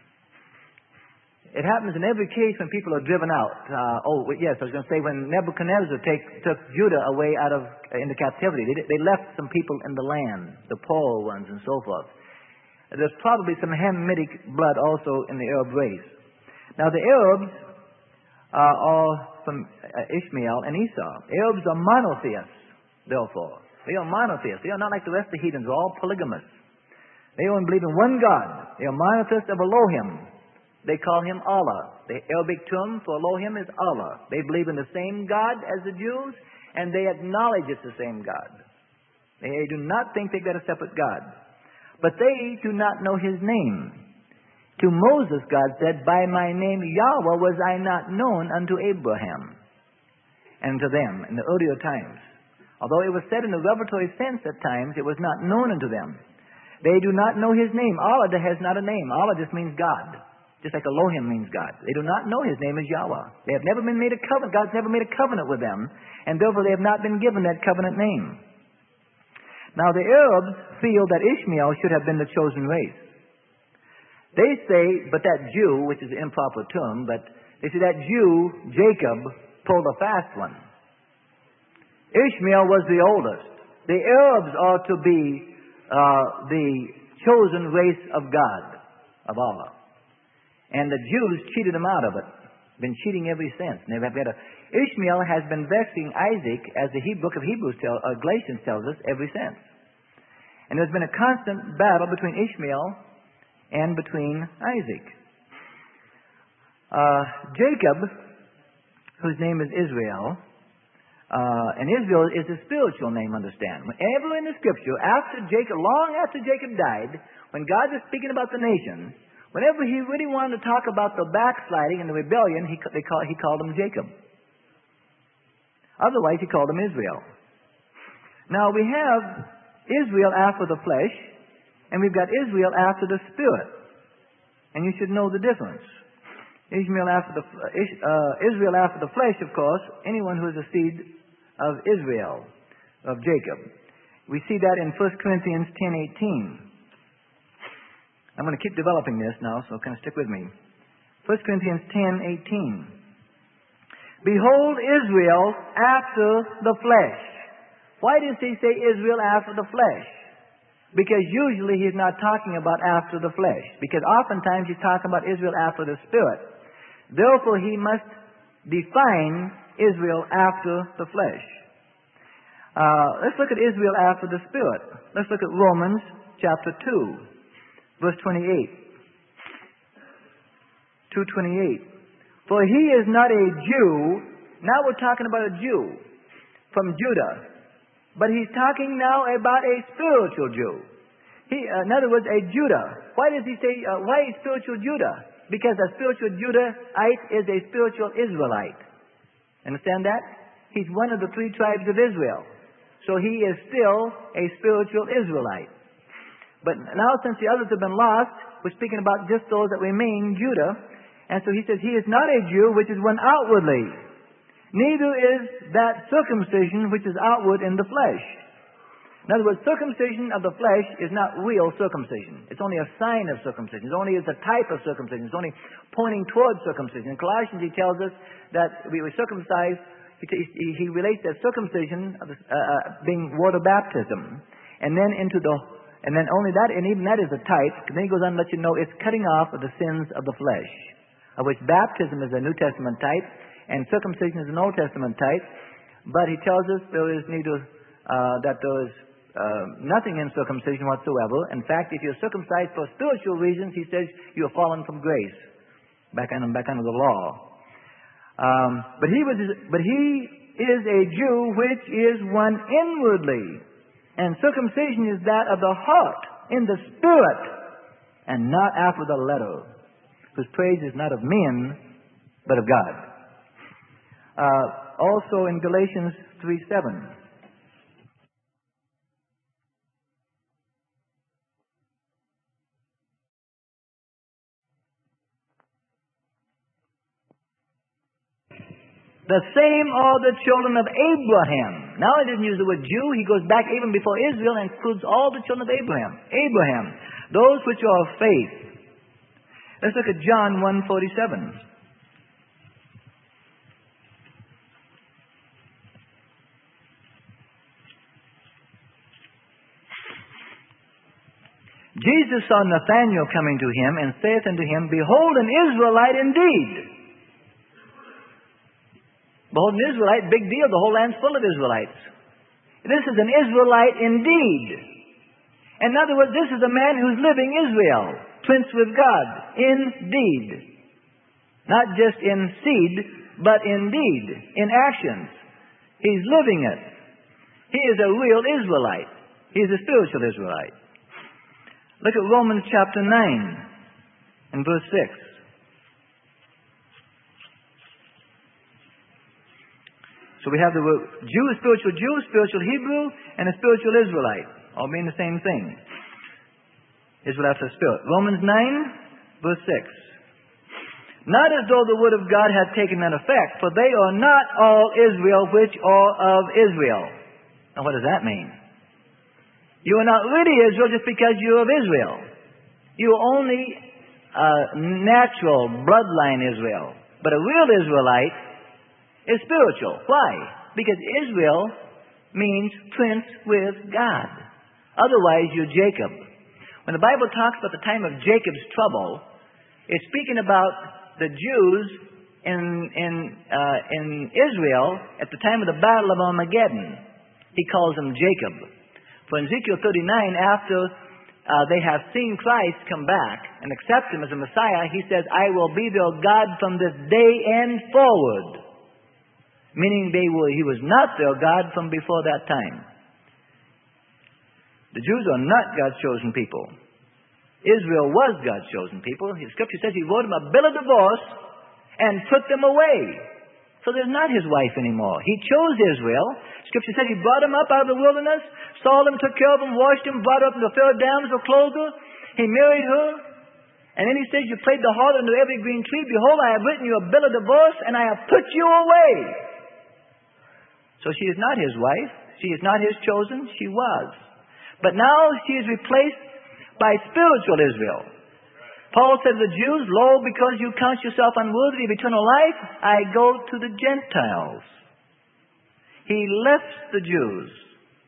It happens in every case when people are driven out. Uh, oh, yes, I was going to say when Nebuchadnezzar take, took Judah away out of uh, into captivity, they, they left some people in the land, the poor ones and so forth. There's probably some Hamitic blood also in the Arab race. Now the Arabs uh, are from uh, Ishmael and Esau. Arabs are monotheists, therefore. They are monotheists. They are not like the rest of the heathens. They're all polygamous. They only believe in one God. They are monotheists of Elohim. They call him Allah. The Arabic term for Elohim is Allah. They believe in the same God as the Jews, and they acknowledge it's the same God. They do not think they've got a separate God. But they do not know his name. To Moses, God said, "By my name Yahweh was I not known unto Abraham," and to them in the earlier times. Although it was said in a revelatory sense at times, it was not known unto them. They do not know his name. Allah has not a name. Allah just means God. Just like Elohim means God. They do not know his name is Yahweh. They have never been made a covenant. God's never made a covenant with them, and therefore they have not been given that covenant name. Now the Arabs feel that Ishmael should have been the chosen race. They say, but that Jew, which is an improper term, but they say that Jew, Jacob, pulled a fast one. Ishmael was the oldest. The Arabs are to be uh, the chosen race of God, of Allah. And the Jews cheated them out of it. Been cheating ever since. And they've got a, Ishmael has been vexing Isaac, as the Hebrew, book of Hebrews tell, uh, Galatians tells us, ever since. And there's been a constant battle between Ishmael and between Isaac. Uh, Jacob, whose name is Israel, uh, and Israel is a spiritual name, understand. Whenever in the Scripture, after Jacob, long after Jacob died, when God was speaking about the nation, whenever he really wanted to talk about the backsliding and the rebellion, he, they call, he called him Jacob. Otherwise, he called him Israel. Now, we have Israel after the flesh, and we've got Israel after the spirit. And you should know the difference. Ishmael after the, uh, Israel after the flesh, of course, anyone who is a seed of Israel, of Jacob. We see that in First Corinthians ten eighteen. I'm going to keep developing this now, so kind of stick with me. First Corinthians ten eighteen. Behold Israel after the flesh. Why does he say Israel after the flesh? Because usually he's not talking about after the flesh. Because oftentimes he's talking about Israel after the Spirit. Therefore he must define Israel after the flesh. Uh, let's look at Israel after the Spirit. Let's look at Romans chapter two, verse twenty-eight. two twenty-eight. For he is not a Jew. Now we're talking about a Jew from Judah. But he's talking now about a spiritual Jew. He, uh, in other words, a Judah. Why does he say, uh, why a spiritual Judah? Because a spiritual Judahite is a spiritual Israelite. Understand that? He's one of the three tribes of Israel. So he is still a spiritual Israelite. But now since the others have been lost, we're speaking about just those that remain Judah. And so he says, he is not a Jew, which is one outwardly. Neither is that circumcision which is outward in the flesh. In other words, circumcision of the flesh is not real circumcision. It's only a sign of circumcision. It only is a type of circumcision. It's only pointing towards circumcision. In Colossians he tells us that we were circumcised. He, he relates that circumcision of the, uh, being water baptism. And then into the, and then only that, and even that is a type. And then he goes on to let you know it's cutting off of the sins of the flesh. Of which baptism is a New Testament type. And circumcision is an Old Testament type, but he tells us there is neither uh, that there is uh, nothing in circumcision whatsoever. In fact, if you're circumcised for spiritual reasons, he says you have fallen from grace, back on back under the law. Um, but he was, but he is a Jew which is one inwardly, and circumcision is that of the heart, in the spirit, and not after the letter, whose praise is not of men, but of God. Uh, also in Galatians three seven. The same are the children of Abraham. Now he doesn't use the word Jew. He goes back even before Israel and includes all the children of Abraham. Abraham. Those which are of faith. Let's look at John one forty-seven. Jesus saw Nathanael coming to him, and saith unto him, Behold, an Israelite indeed. Behold, an Israelite, big deal. The whole land's full of Israelites. This is an Israelite indeed. In other words, this is a man who's living Israel, prince with God, indeed. Not just in seed, but indeed, in actions. He's living it. He is a real Israelite. He is a spiritual Israelite. Look at Romans chapter nine and verse six. So we have the word Jew, spiritual Jew, spiritual Hebrew, and a spiritual Israelite. All mean the same thing. Israel after spirit. Romans nine, verse six. Not as though the word of God had taken an effect, for they are not all Israel which are of Israel. Now what does that mean? You are not really Israel just because you're of Israel. You are only uh, natural bloodline Israel. But a real Israelite is spiritual. Why? Because Israel means prince with God. Otherwise, you're Jacob. When the Bible talks about the time of Jacob's trouble, it's speaking about the Jews in, in, uh, in Israel at the time of the Battle of Armageddon. He calls them Jacob. For in Ezekiel thirty-nine, after uh, they have seen Christ come back and accept Him as a Messiah, He says, I will be their God from this day and forward. Meaning they were, He was not their God from before that time. The Jews are not God's chosen people. Israel was God's chosen people. The Scripture says He wrote them a bill of divorce and put them away. So there's not His wife anymore. He chose Israel. Scripture said He brought him up out of the wilderness, saw them, took care of them, washed him, brought up into a fair damsel, clothed her. He married her. And then He says, you played the harlot under every green tree. Behold, I have written you a bill of divorce, and I have put you away. So she is not His wife. She is not His chosen. She was. But now she is replaced by spiritual Israel. Paul said to the Jews, Lo, because you count yourself unworthy of eternal life, I go to the Gentiles. He left the Jews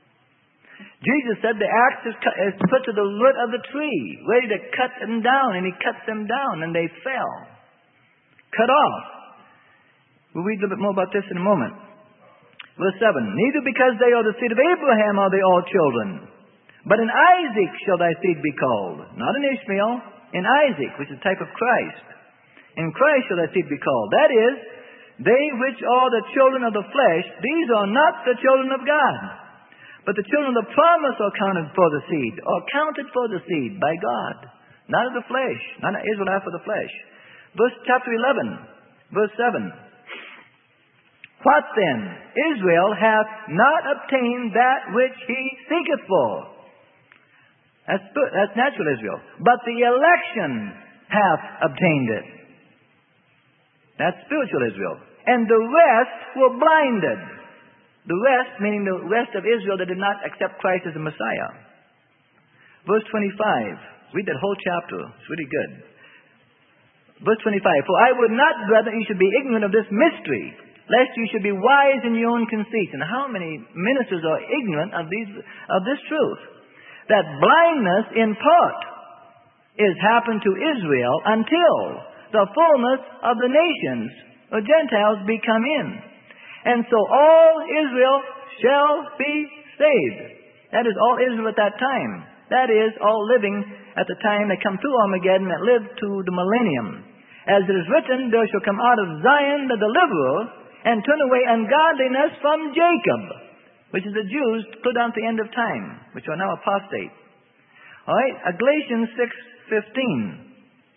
Jesus said the axe is, cut, is put to the root of the tree, ready to cut them down, and he cut them down, and they fell. Cut off. We'll read a little bit more about this in a moment. Verse seven, neither because they are the seed of Abraham are they all children, but in Isaac shall thy seed be called. Not in Ishmael, in Isaac, which is a type of Christ. In Christ shall thy seed be called. That is, they which are the children of the flesh, these are not the children of God. But the children of the promise are counted for the seed, or counted for the seed by God. Not of the flesh, not of Israel after the flesh. Verse chapter eleven, verse seven. What then? Israel hath not obtained that which he seeketh for. That's, that's natural Israel. But the election hath obtained it. That's spiritual Israel. And the rest were blinded. The rest, meaning the rest of Israel that did not accept Christ as the Messiah. Verse twenty-five. Read that whole chapter. It's really good. Verse twenty-five. For I would not, brethren, you should be ignorant of this mystery, lest you should be wise in your own conceit. And how many ministers are ignorant of these of this truth? That blindness in part is happened to Israel until the fullness of the nations or Gentiles be come in. And so all Israel shall be saved. That is all Israel at that time. That is all living at the time they come through Armageddon that live to the millennium. As it is written, there shall come out of Zion the deliverer, and turn away ungodliness from Jacob, which is the Jews put down at the end of time, which are now apostate. All right, uh, Galatians six fifteen.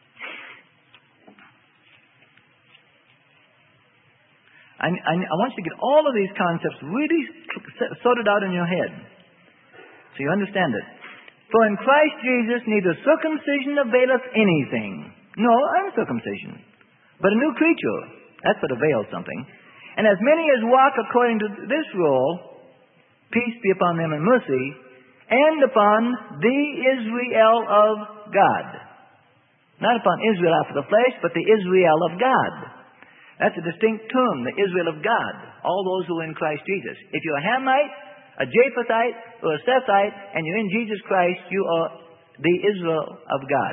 I, I, I want you to get all of these concepts really sorted out in your head, so you understand it. For in Christ Jesus neither circumcision availeth anything, nor uncircumcision, but a new creature. That's what avails something. And as many as walk according to this rule, peace be upon them and mercy, and upon the Israel of God. Not upon Israel after the flesh, but the Israel of God. That's a distinct term, the Israel of God. All those who are in Christ Jesus. If you're a Hamite, a Japhethite, or a Sethite, and you're in Jesus Christ, you are the Israel of God.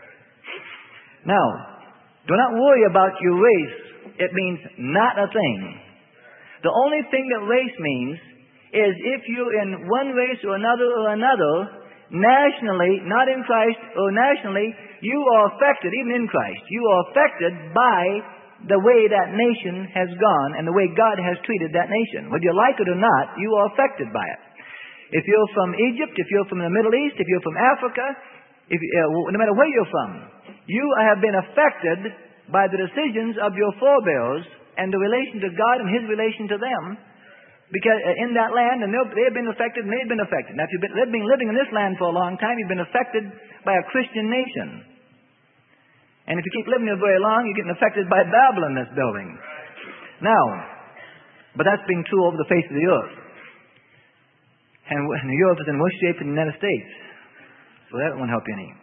Now, do not worry about your race. It means not a thing. The only thing that race means is if you're in one race or another or another, nationally, not in Christ, or nationally, you are affected, even in Christ, you are affected by the way that nation has gone and the way God has treated that nation. Whether you like it or not, you are affected by it. If you're from Egypt, if you're from the Middle East, if you're from Africa, if, uh, no matter where you're from, you have been affected by the decisions of your forebears and the relation to God and His relation to them, because in that land, and they have been affected, and they've been affected. Now, if you've been living, living in this land for a long time, you've been affected by a Christian nation. And if you keep living here very long, you're getting affected by Babylon that's building. Now, but that's being true over the face of the earth. And the earth is in worse shape than the United States. So that won't help you any.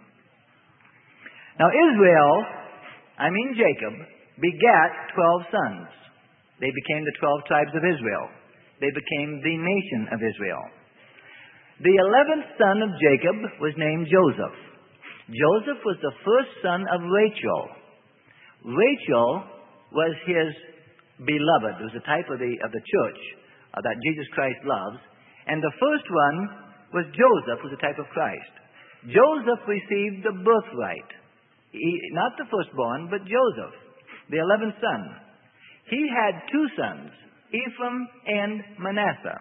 Now, Israel, I mean Jacob, begat twelve sons. They became the twelve tribes of Israel. They became the nation of Israel. The eleventh son of Jacob was named Joseph. Joseph was the first son of Rachel. Rachel was his beloved. It was a type of the, of the church uh, that Jesus Christ loves. And the first one was Joseph, who was a type of Christ. Joseph received the birthright. He, not the firstborn, but Joseph, the eleventh son. He had two sons, Ephraim and Manasseh.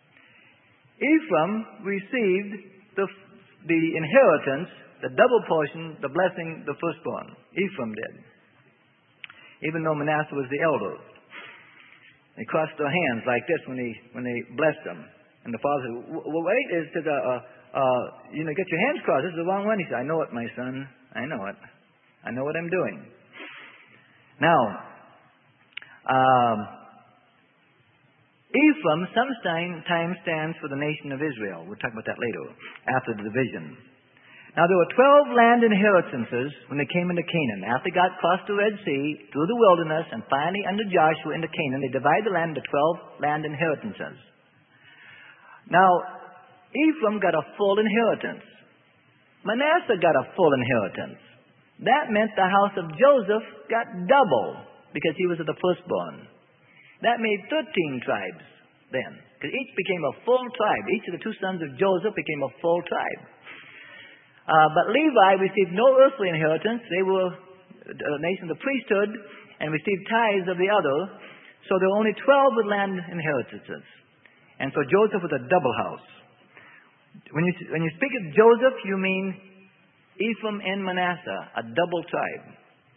Ephraim received the, the inheritance, the double portion, the blessing, the firstborn. Ephraim did. Even though Manasseh was the elder. They crossed their hands like this when they, when they blessed them. And the father said, well, wait, it says, uh, uh, uh, you know, get your hands crossed. This is the wrong one. He said, I know it, my son. I know it. I know what I'm doing. Now, um, Ephraim sometimes stands for the nation of Israel. We'll talk about that later, after the division. Now, there were twelve land inheritances when they came into Canaan. After they got across the Red Sea, through the wilderness, and finally under Joshua into Canaan, they divided the land into twelve land inheritances. Now, Ephraim got a full inheritance. Manasseh got a full inheritance. That meant the house of Joseph got double because he was of the firstborn. That made thirteen tribes then, because each became a full tribe. Each of the two sons of Joseph became a full tribe. Uh, but Levi received no earthly inheritance. They were a nation of the priesthood and received tithes of the other. So there were only twelve with land inheritances. And so Joseph was a double house. When you, when you speak of Joseph, you mean Ephraim and Manasseh, a double tribe.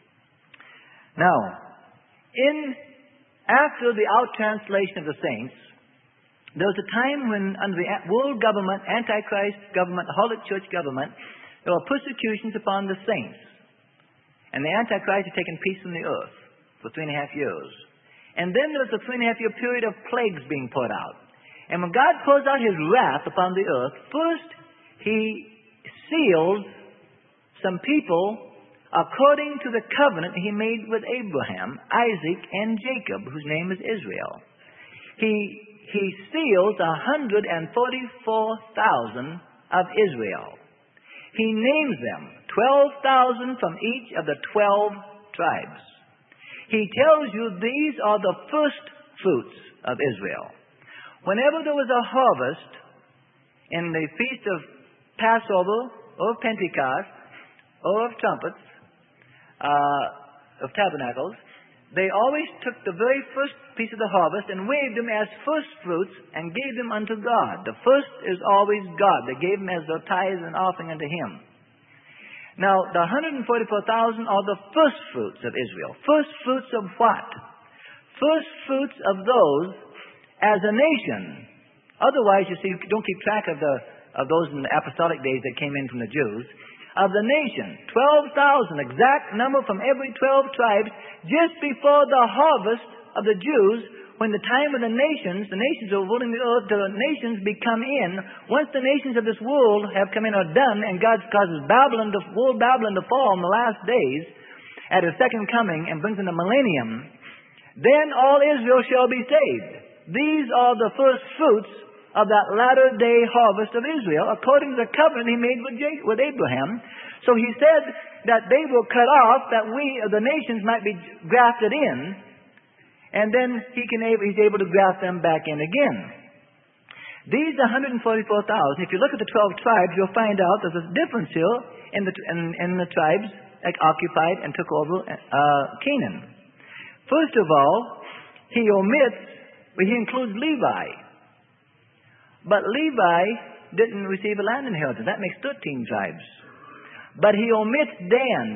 Now, in after the out-translation of the saints, there was a time when under the world government, Antichrist government, the Holy Church government, there were persecutions upon the saints. And the Antichrist had taken peace from the earth for three and a half years. And then there was a three and a half year period of plagues being poured out. And when God pours out His wrath upon the earth, first He seals some people according to the covenant He made with Abraham, Isaac, and Jacob, whose name is Israel. He, he seals one hundred forty-four thousand of Israel. He names them, twelve thousand from each of the twelve tribes. He tells you these are the first fruits of Israel. Whenever there was a harvest in the feast of Passover or Pentecost or of trumpets, uh, of tabernacles, they always took the very first piece of the harvest and waved them as first fruits and gave them unto God. The first is always God. They gave them as their tithes and offering unto Him. Now, the one hundred forty-four thousand are the first fruits of Israel. First fruits of what? First fruits of those as a nation. Otherwise, you see, you don't keep track of the of those in the apostolic days that came in from the Jews. Of the nation, twelve thousand, exact number from every twelve tribes, just before the harvest of the Jews, when the time of the nations, the nations are ruling the earth, the nations become in. Once the nations of this world have come in or done, and God causes Babylon, the world Babylon to fall in the last days, at His second coming, and brings in the millennium, then all Israel shall be saved. These are the first fruits of that latter day harvest of Israel, according to the covenant He made with, Jacob, with Abraham. So He said that they will cut off, that we, the nations, might be grafted in, and then He can He's able to graft them back in again. These one hundred forty-four thousand, if you look at the twelve tribes, you'll find out there's a difference here in the, in, in the tribes that occupied and took over uh, Canaan. First of all, He omits, well, He includes Levi. But Levi didn't receive a land inheritance. That makes thirteen tribes. But He omits Dan.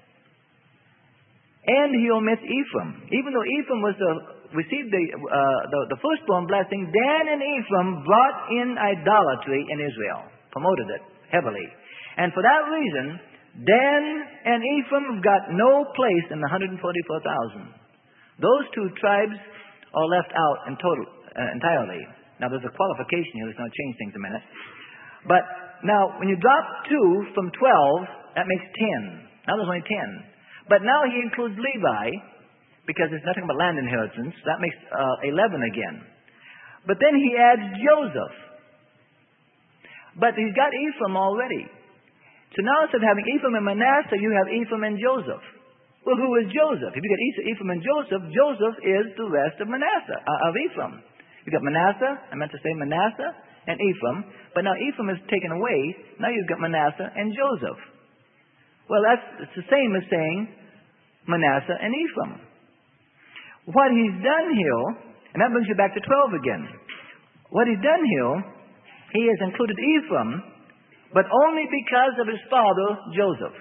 And He omits Ephraim. Even though Ephraim was the, received the, uh, the, the firstborn blessing, Dan and Ephraim brought in idolatry in Israel. Promoted it heavily. And for that reason, Dan and Ephraim have got no place in the one hundred forty-four thousand. Those two tribes are left out in total, uh, entirely. Now, there's a qualification here that's going to change things a minute. But now, when you drop two from twelve, that makes ten. Now there's only ten. But now He includes Levi, because there's nothing but land inheritance. That makes uh, eleven again. But then He adds Joseph. But He's got Ephraim already. So now instead of having Ephraim and Manasseh, you have Ephraim and Joseph. Well, who is Joseph? If you get Ephraim and Joseph, Joseph is the rest of Manasseh, uh, of Ephraim. You've got Manasseh, I meant to say Manasseh and Ephraim, but now Ephraim is taken away. Now you've got Manasseh and Joseph. Well, that's it's the same as saying Manasseh and Ephraim. What He's done here, and that brings you back to twelve again. What He's done here, He has included Ephraim, but only because of his father, Joseph.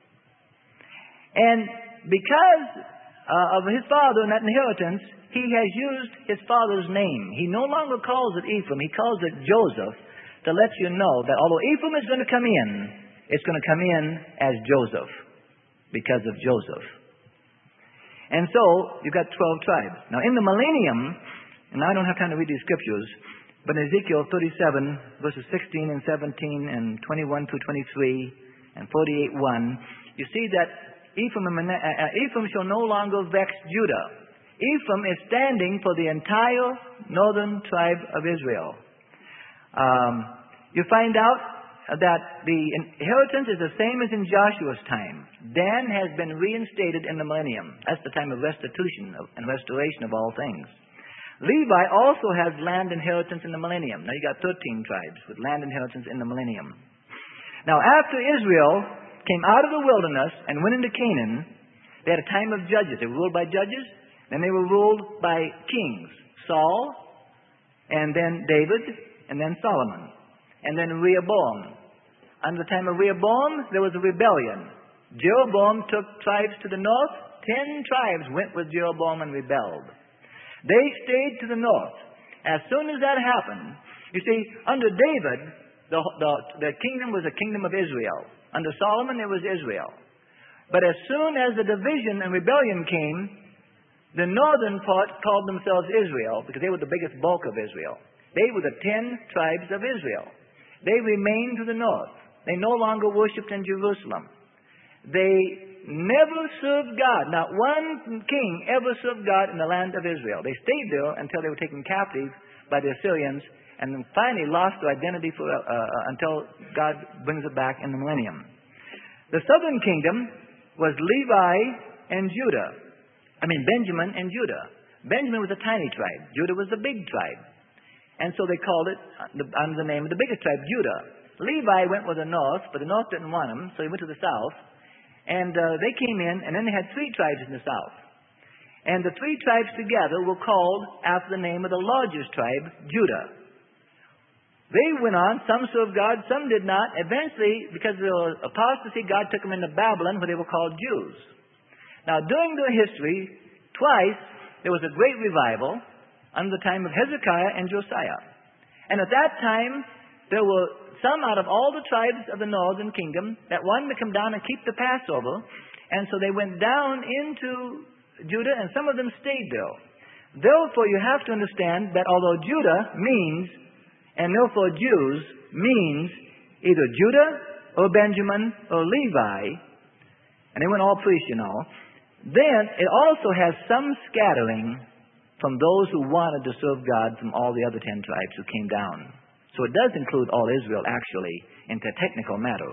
And because uh, of his father and that inheritance, he has used his father's name. He no longer calls it Ephraim. He calls it Joseph, to let you know that although Ephraim is going to come in, it's going to come in as Joseph, because of Joseph. And so, you've got twelve tribes. Now, in the millennium, and I don't have time to read these scriptures, but in Ezekiel thirty-seven, verses sixteen and seventeen, and twenty-one through twenty-three, and forty-eight one, you see that Ephraim, and Mana- uh, Ephraim shall no longer vex Judah. Ephraim is standing for the entire northern tribe of Israel. Um, you find out that the inheritance is the same as in Joshua's time. Dan has been reinstated in the millennium. That's the time of restitution and restoration of all things. Levi also has land inheritance in the millennium. Now you got thirteen tribes with land inheritance in the millennium. Now after Israel came out of the wilderness and went into Canaan, they had a time of judges. They were ruled by judges, then they were ruled by kings. Saul, and then David, and then Solomon, and then Rehoboam. Under the time of Rehoboam, there was a rebellion. Jeroboam took tribes to the north. Ten tribes went with Jeroboam and rebelled. They stayed to the north. As soon as that happened, you see, under David, the, the, the kingdom was a kingdom of Israel. Under Solomon, it was Israel. But as soon as the division and rebellion came, the northern part called themselves Israel because they were the biggest bulk of Israel. They were the ten tribes of Israel. They remained to the north. They no longer worshipped in Jerusalem. They never served God. Not one king ever served God in the land of Israel. They stayed there until they were taken captive by the Assyrians and then finally lost their identity for, uh, uh, until God brings it back in the millennium. The southern kingdom was Levi and Judah. I mean Benjamin and Judah. Benjamin was a tiny tribe. Judah was the big tribe. And so they called it under the name of the biggest tribe, Judah. Levi went with the north, but the north didn't want him, so he went to the south. And uh, they came in, and then they had three tribes in the south. And the three tribes together were called after the name of the largest tribe, Judah. They went on. Some served God, some did not. Eventually, because of the apostasy, God took them into Babylon, where they were called Jews. Now, during their history, twice there was a great revival under the time of Hezekiah and Josiah. And at that time, there were some out of all the tribes of the northern kingdom that wanted to come down and keep the Passover. And so they went down into Judah, and some of them stayed there. Therefore, you have to understand that although Judah means, and therefore Jews means either Judah or Benjamin or Levi, and they weren't all priests, you know, then it also has some scattering from those who wanted to serve God from all the other ten tribes who came down. So it does include all Israel, actually, in the technical matter.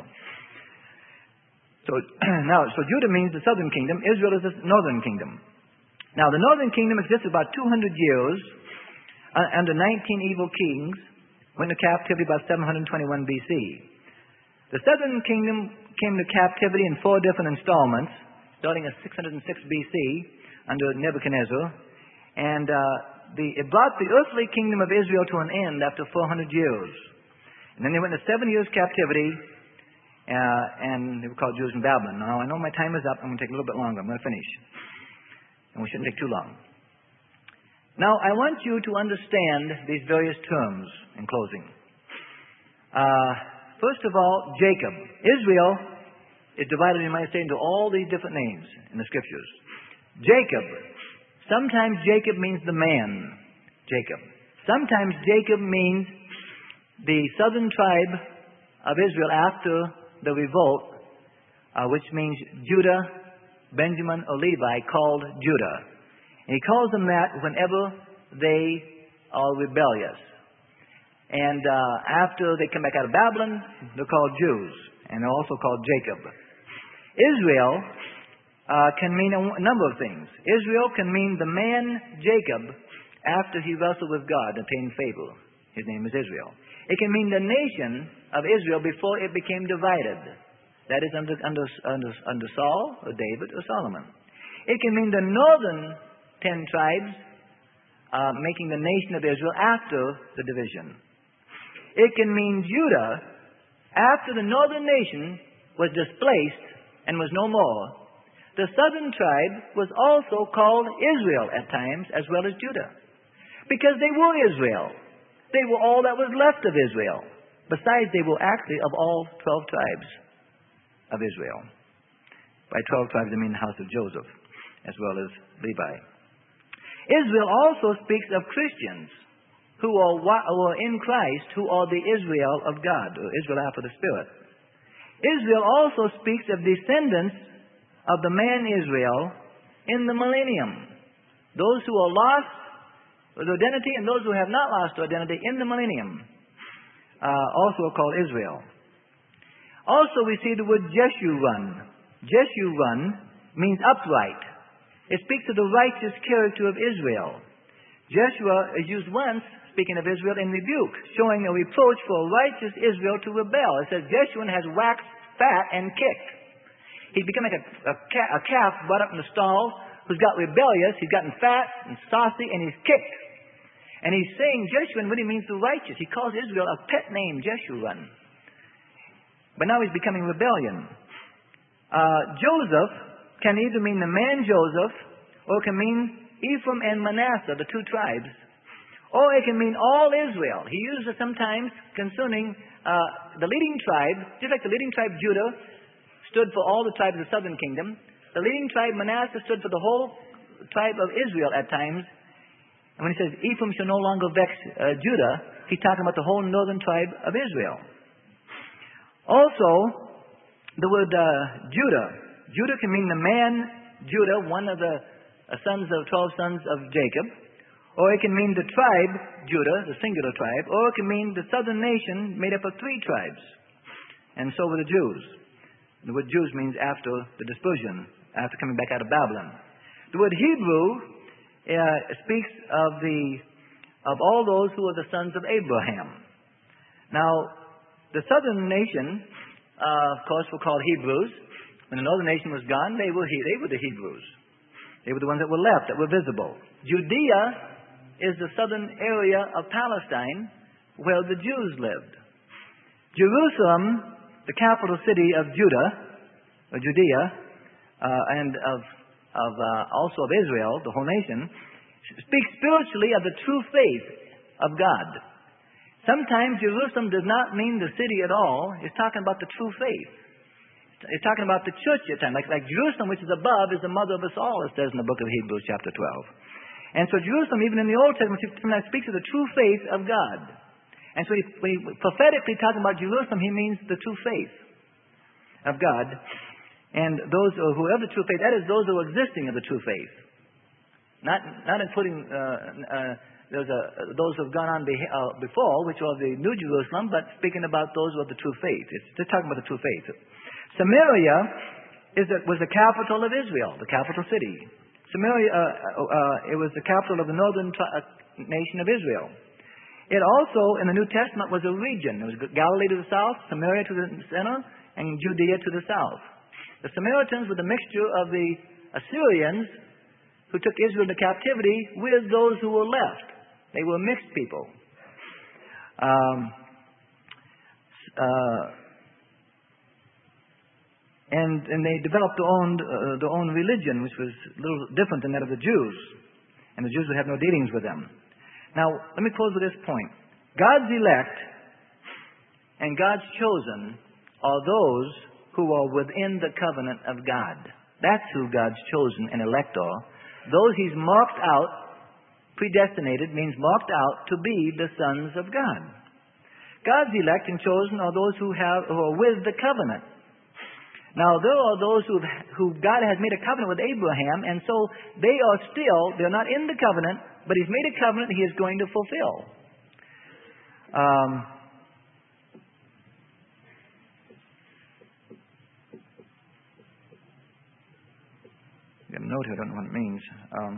So now, so Judah means the southern kingdom. Israel is the northern kingdom. Now, the northern kingdom existed about two hundred years uh, under nineteen evil kings, went into captivity about seven hundred twenty-one B C. The southern kingdom came to captivity in four different installments, starting at six hundred six B C under Nebuchadnezzar. And uh, the, it brought the earthly kingdom of Israel to an end after four hundred years. And then they went into seven years captivity, uh, and they were called Jews in Babylon. Now, I know my time is up. I'm going to take a little bit longer. I'm going to finish. And we shouldn't take too long. Now, I want you to understand these various terms in closing. Uh, first of all, Jacob. Israel is divided, you might say, into all these different names in the Scriptures. Jacob. Sometimes Jacob means the man, Jacob. Sometimes Jacob means the southern tribe of Israel after the revolt, uh, which means Judah, Benjamin, or Levi, called Judah. And he calls them that whenever they are rebellious. And uh, after they come back out of Babylon, they're called Jews, and they're also called Jacob. Israel Uh, can mean a, a number of things. Israel can mean the man Jacob after he wrestled with God and attained favor. His name is Israel. It can mean the nation of Israel before it became divided. That is under, under, under, under Saul or David or Solomon. It can mean the northern ten tribes uh, making the nation of Israel after the division. It can mean Judah after the northern nation was displaced and was no more. The southern tribe was also called Israel at times, as well as Judah, because they were Israel. They were all that was left of Israel. Besides, they were actually of all twelve tribes of Israel. By twelve tribes, I mean the house of Joseph, as well as Levi. Israel also speaks of Christians who are, who are in Christ, who are the Israel of God, or Israel after the Spirit. Israel also speaks of descendants of the man Israel in the millennium. Those who are lost with identity and those who have not lost their identity in the millennium. uh, also called Israel. Also, we see the word Jeshurun. Jeshurun means upright. It speaks of the righteous character of Israel. Jeshua is used once, speaking of Israel, in rebuke, showing a reproach for righteous Israel to rebel. It says Jeshurun has waxed fat and kicked. He's become like a, a, a calf brought up in the stall who's got rebellious. He's gotten fat and saucy, and he's kicked. And he's saying Jeshurun really means the righteous. He calls Israel a pet name, Jeshurun. But now he's becoming rebellion. Uh, Joseph can either mean the man Joseph, or it can mean Ephraim and Manasseh, the two tribes. Or it can mean all Israel. He uses it sometimes concerning uh, the leading tribe, just like the leading tribe Judah stood for all the tribes of the southern kingdom. The leading tribe Manasseh stood for the whole tribe of Israel at times. And when he says Ephraim shall no longer vex uh, Judah, he's talking about the whole northern tribe of Israel. Also, the word uh, Judah. Judah can mean the man Judah, one of the uh, sons of twelve sons of Jacob. Or it can mean the tribe, Judah, the singular tribe. Or it can mean the southern nation made up of three tribes. And so were the Jews. The word Jews means after the dispersion, after coming back out of Babylon. The word Hebrew uh, speaks of the of all those who are the sons of Abraham. Now, the southern nation, uh, of course, were called Hebrews. When the northern nation was gone, they were they were the Hebrews. They were the ones that were left, that were visible. Judea is the southern area of Palestine where the Jews lived. Jerusalem, the capital city of Judah, or Judea, uh, and of, of uh, also of Israel, the whole nation, speaks spiritually of the true faith of God. Sometimes Jerusalem does not mean the city at all. It's talking about the true faith. It's talking about the church at times. Like, like Jerusalem, which is above, is the mother of us all, it says in the book of Hebrews, chapter twelve. And so Jerusalem, even in the Old Testament, sometimes speaks of the true faith of God. And so he, when he prophetically talking about Jerusalem, he means the true faith of God. And those who have the true faith, that is those who are existing of the true faith. Not, not including uh, uh, those, uh, those who have gone on be, uh, before, which are the New Jerusalem, but speaking about those who have the true faith. It's just talking about the true faith. Samaria is the, was the capital of Israel, the capital city. Samaria, uh, uh, it was the capital of the northern tri- uh, nation of Israel. It also, in the New Testament, was a region. It was Galilee to the south, Samaria to the center, and Judea to the south. The Samaritans were the mixture of the Assyrians who took Israel into captivity with those who were left. They were mixed people. Um, uh, And, and they developed their own, uh, their own religion, which was a little different than that of the Jews. And the Jews would have no dealings with them. Now, let me close with this point. God's elect and God's chosen are those who are within the covenant of God. That's who God's chosen and elect are. Those He's marked out, predestinated, means marked out to be the sons of God. God's elect and chosen are those who, have, who are with the covenant. Now, there are those who, who God has made a covenant with Abraham, and so they are still, they're not in the covenant, but He's made a covenant He is going to fulfill. Um, I got a note here, I don't know what it means. Um,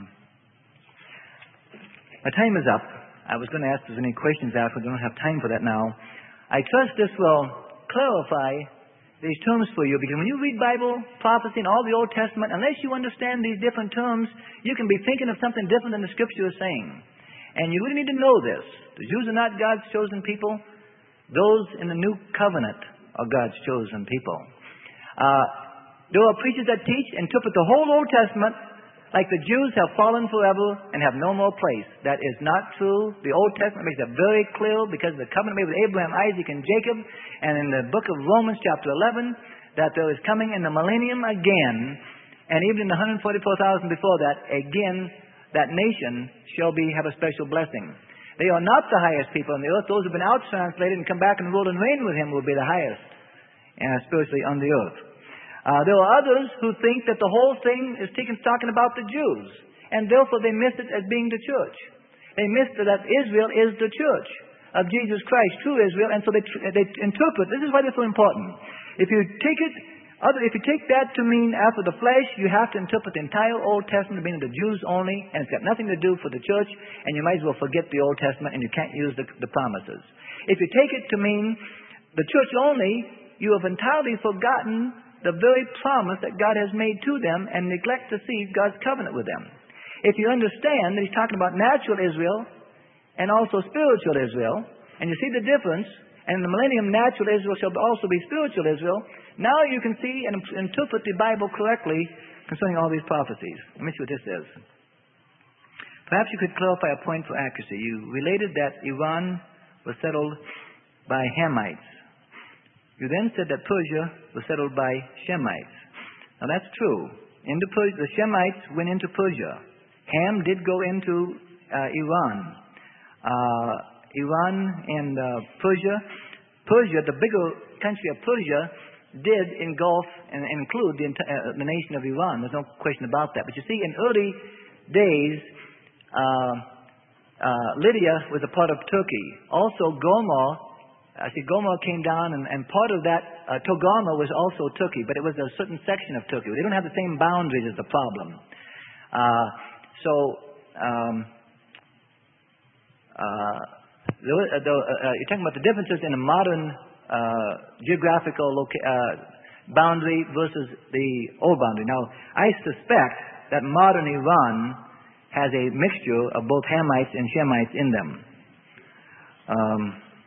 my time is up. I was going to ask if there's any questions after, I don't have time for that now. I trust this will clarify these terms for you, because when you read Bible, prophecy, and all the Old Testament, unless you understand these different terms, you can be thinking of something different than the Scripture is saying. And you really need to know this. The Jews are not God's chosen people. Those in the New Covenant are God's chosen people. Uh, there are preachers that teach, interpret the whole Old Testament like the Jews have fallen forever and have no more place. That is not true. The Old Testament makes that very clear, because of the covenant made with Abraham, Isaac, and Jacob. And in the book of Romans chapter eleven, that there is coming in the millennium again, and even in the one hundred forty-four thousand before that, again, that nation shall be have a special blessing. They are not the highest people on the earth. Those who have been out-translated and come back and rule and reign with Him will be the highest, and spiritually on the earth. Uh, there are others who think that the whole thing is talking about the Jews, and therefore they miss it as being the church. They miss that Israel is the church. of Jesus Christ, true Israel, and so they, they interpret. This is why it's so important. If you take it, other, if you take that to mean after the flesh, you have to interpret the entire Old Testament, meaning the Jews only, and it's got nothing to do for the church, and you might as well forget the Old Testament, and you can't use the, the promises. If you take it to mean the church only, you have entirely forgotten the very promise that God has made to them and neglect to see God's covenant with them. If you understand that he's talking about natural Israel and also spiritual Israel, and you see the difference, and in the millennium natural Israel shall also be spiritual Israel, now you can see and interpret the Bible correctly concerning all these prophecies. Let me see what this says. Perhaps you could clarify a point for accuracy. You related that Iran was settled by Hamites. You then said that Persia was settled by Shemites. Now that's true. Into Persia, the Shemites went into Persia. Ham did go into uh, Iran. Uh, Iran and uh, Persia. Persia, the bigger country of Persia, did engulf and include the, uh, the nation of Iran. There's no question about that. But you see, in early days, uh, uh, Lydia was a part of Turkey. Also, Gomer. I see Gomer came down, and, and part of that, uh, Togarmah was also Turkey, but it was a certain section of Turkey. They don't have the same boundaries as the problem. Uh, so, um, uh, the, the, uh, you're talking about the differences in a modern uh, geographical loca- uh, boundary versus the old boundary. Now, I suspect that modern Iran has a mixture of both Hamites and Shemites in them. Um,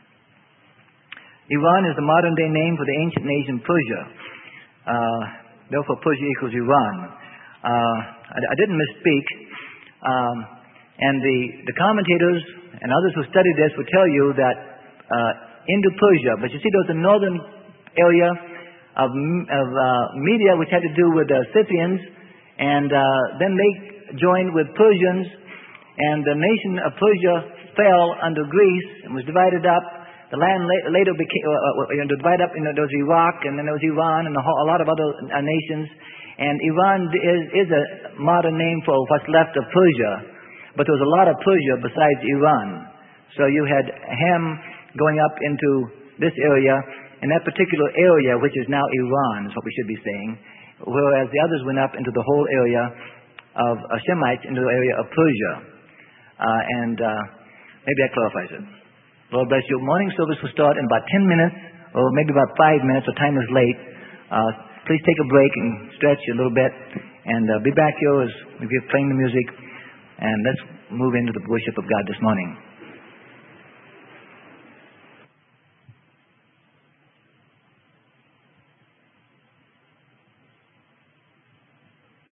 Iran is the modern-day name for the ancient nation Persia. Uh, therefore, Persia equals Iran. Uh, I, I didn't misspeak. Um, and the, the commentators and others who study this will tell you that uh, Indo-Persia, but you see there was a northern area of, of uh, Media which had to do with the Scythians, and uh, then they joined with Persians, and the nation of Persia fell under Greece and was divided up. The land later became uh, you know, divided up. You know, there was Iraq, and then there was Iran, and a, whole, a lot of other uh, nations. And Iran is, is a modern name for what's left of Persia, but there was a lot of Persia besides Iran. So you had Ham going up into this area, and that particular area, which is now Iran, is what we should be saying, whereas the others went up into the whole area of uh, Shemites, into the area of Persia. Uh, and uh, maybe that clarifies it. Lord bless you. Morning service will start in about ten minutes, or maybe about five minutes. The time is late. Uh, please take a break and stretch a little bit, and uh, be back here as we get playing the music. And let's move into the worship of God this morning.